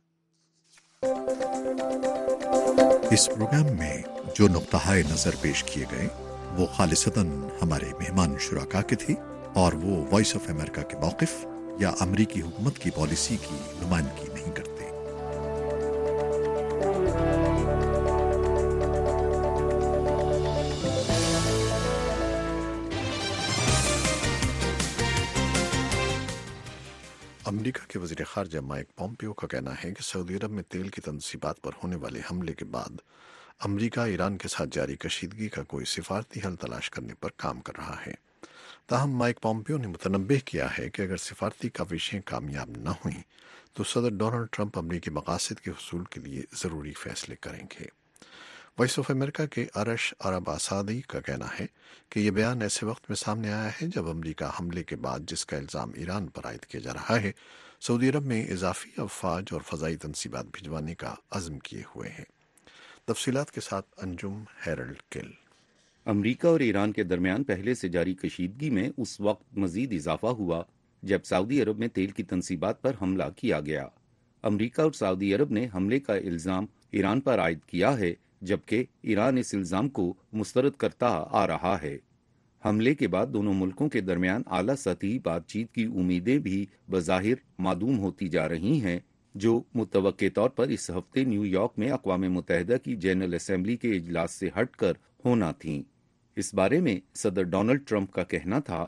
اس پروگرام میں جو نقطہ نظر پیش کیے گئے وہ خالصتاً ہمارے مہمان شرکاء کے تھے اور وہ وائس آف امریکہ کے موقف یا امریکی حکومت کی پالیسی کی نمائندگی نہیں کرتے. امریکہ کے وزیر خارجہ مائک پومپیو کا کہنا ہے کہ سعودی عرب میں تیل کی تنصیبات پر ہونے والے حملے کے بعد امریکہ ایران کے ساتھ جاری کشیدگی کا کوئی سفارتی حل تلاش کرنے پر کام کر رہا ہے. تاہم مائک پومپیو نے متنبہ کیا ہے کہ اگر سفارتی کاوشیں کامیاب نہ ہوئیں تو صدر ڈونلڈ ٹرمپ امریکی مقاصد کے حصول کے لیے ضروری فیصلے کریں گے. وائس آف امریکہ کے ارش عرب آسادی کا کہنا ہے کہ یہ بیان ایسے وقت میں سامنے آیا ہے جب امریکہ حملے کے بعد جس کا الزام ایران پر عائد کیا جا رہا ہے, سعودی عرب میں اضافی افواج اور فضائی تنصیبات بھجوانے کا عزم کیے ہوئے ہیں. تفصیلات کے ساتھ انجم ہیرلڈ کل. امریکہ اور ایران کے درمیان پہلے سے جاری کشیدگی میں اس وقت مزید اضافہ ہوا جب سعودی عرب میں تیل کی تنصیبات پر حملہ کیا گیا. امریکہ اور سعودی عرب نے حملے کا الزام ایران پر عائد کیا ہے, جبکہ ایران اس الزام کو مسترد کرتا آ رہا ہے. حملے کے بعد دونوں ملکوں کے درمیان اعلیٰ سطحی بات چیت کی امیدیں بھی بظاہر معدوم ہوتی جا رہی ہیں, جو متوقع طور پر اس ہفتے نیو یارک میں اقوام متحدہ کی جنرل اسمبلی کے اجلاس سے ہٹ کر ہونا تھیں. اس بارے میں صدر ڈونلڈ ٹرمپ کا کہنا تھا,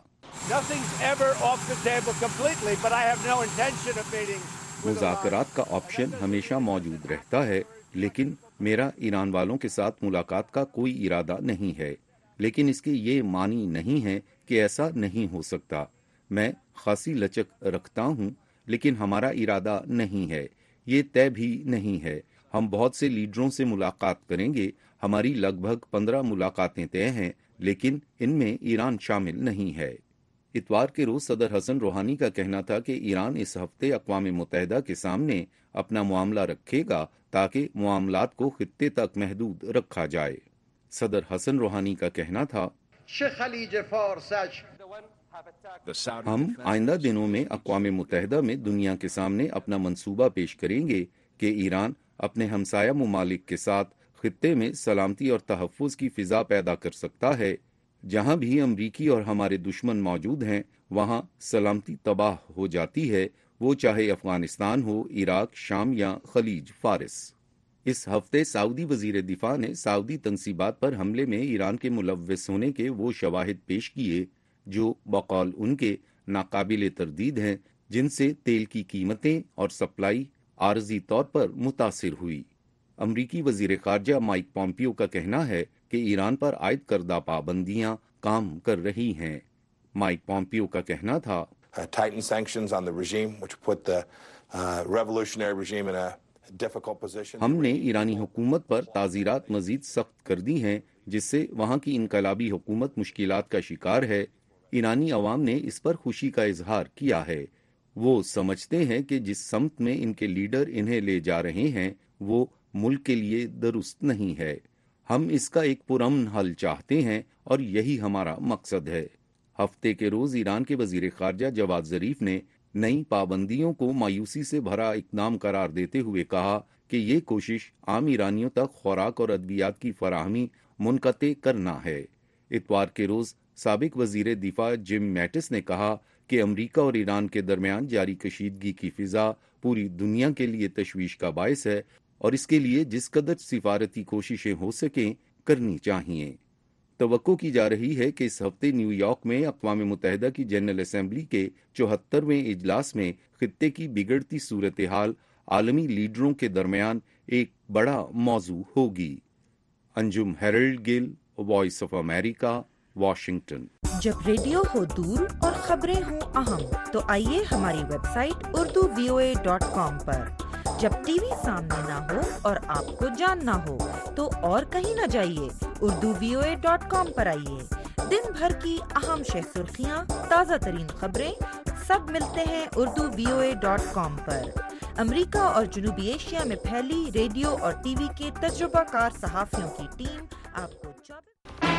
مذاکرات کا آپشن ہمیشہ موجود رہتا ہے, لیکن میرا ایران والوں کے ساتھ ملاقات کا کوئی ارادہ نہیں ہے. لیکن اس کے یہ معنی نہیں ہے کہ ایسا نہیں ہو سکتا. میں خاصی لچک رکھتا ہوں, لیکن ہمارا ارادہ نہیں ہے. یہ طے بھی نہیں ہے. ہم بہت سے لیڈروں سے ملاقات کریں گے. ہماری لگ بھگ 15 ملاقاتیں طے ہیں, لیکن ان میں ایران شامل نہیں ہے. اتوار کے روز صدر حسن روحانی کا کہنا تھا کہ ایران اس ہفتے اقوام متحدہ کے سامنے اپنا معاملہ رکھے گا تاکہ معاملات کو خطے تک محدود رکھا جائے. صدر حسن روحانی کا کہنا تھا, ہم آئندہ دنوں میں اقوام متحدہ میں دنیا کے سامنے اپنا منصوبہ پیش کریں گے کہ ایران اپنے ہمسایہ ممالک کے ساتھ خطے میں سلامتی اور تحفظ کی فضا پیدا کر سکتا ہے. جہاں بھی امریکی اور ہمارے دشمن موجود ہیں وہاں سلامتی تباہ ہو جاتی ہے, وہ چاہے افغانستان ہو, عراق, شام یا خلیج فارس. اس ہفتے سعودی وزیر دفاع نے سعودی تنصیبات پر حملے میں ایران کے ملوث ہونے کے وہ شواہد پیش کیے جو بقول ان کے ناقابل تردید ہیں, جن سے تیل کی قیمتیں اور سپلائی عارضی طور پر متاثر ہوئی. امریکی وزیر خارجہ مائک پومپیو کا کہنا ہے کہ ایران پر عائد کردہ پابندیاں کام کر رہی ہیں. مائک پومپیو کا کہنا تھا, ہم نے ایرانی حکومت پر تعزیرات مزید سخت کر دی ہیں, جس سے وہاں کی انقلابی حکومت مشکلات کا شکار ہے. ایرانی عوام نے اس پر خوشی کا اظہار کیا ہے. وہ سمجھتے ہیں کہ جس سمت میں ان کے لیڈر انہیں لے جا رہے ہیں وہ ملک کے لیے درست نہیں ہے. ہم اس کا ایک پرامن حل چاہتے ہیں اور یہی ہمارا مقصد ہے. ہفتے کے روز ایران کے وزیر خارجہ جواد ظریف نے نئی پابندیوں کو مایوسی سے بھرا اقدام قرار دیتے ہوئے کہا کہ یہ کوشش عام ایرانیوں تک خوراک اور ادویات کی فراہمی منقطع کرنا ہے. اتوار کے روز سابق وزیر دفاع جم میٹس نے کہا کہ امریکہ اور ایران کے درمیان جاری کشیدگی کی فضا پوری دنیا کے لیے تشویش کا باعث ہے اور اس کے لیے جس قدر سفارتی کوششیں ہو سکیں کرنی چاہیے. توقع کی جا رہی ہے کہ اس ہفتے نیو یارک میں اقوام متحدہ کی جنرل اسمبلی کے 74ویں اجلاس میں خطے کی بگڑتی صورتحال عالمی لیڈروں کے درمیان ایک بڑا موضوع ہوگی۔ Anjum Herald Gill, Voice of America, Washington. جب ریڈیو ہو دور اور خبریں ہوں اہم تو آئیے ہماری ویب سائٹ urduvoa.com پر۔ جب ٹی وی سامنے نہ ہو اور آپ کو جاننا ہو تو اور کہیں نہ جائیے، urduvoa.com پر آئیے۔ دن بھر کی اہم شہ سرخیاں، تازہ ترین خبریں سب ملتے ہیں urduvoa.com پر۔ امریکہ اور جنوبی ایشیا میں پھیلی ریڈیو اور ٹی وی کے تجربہ کار صحافیوں کی ٹیم آپ کو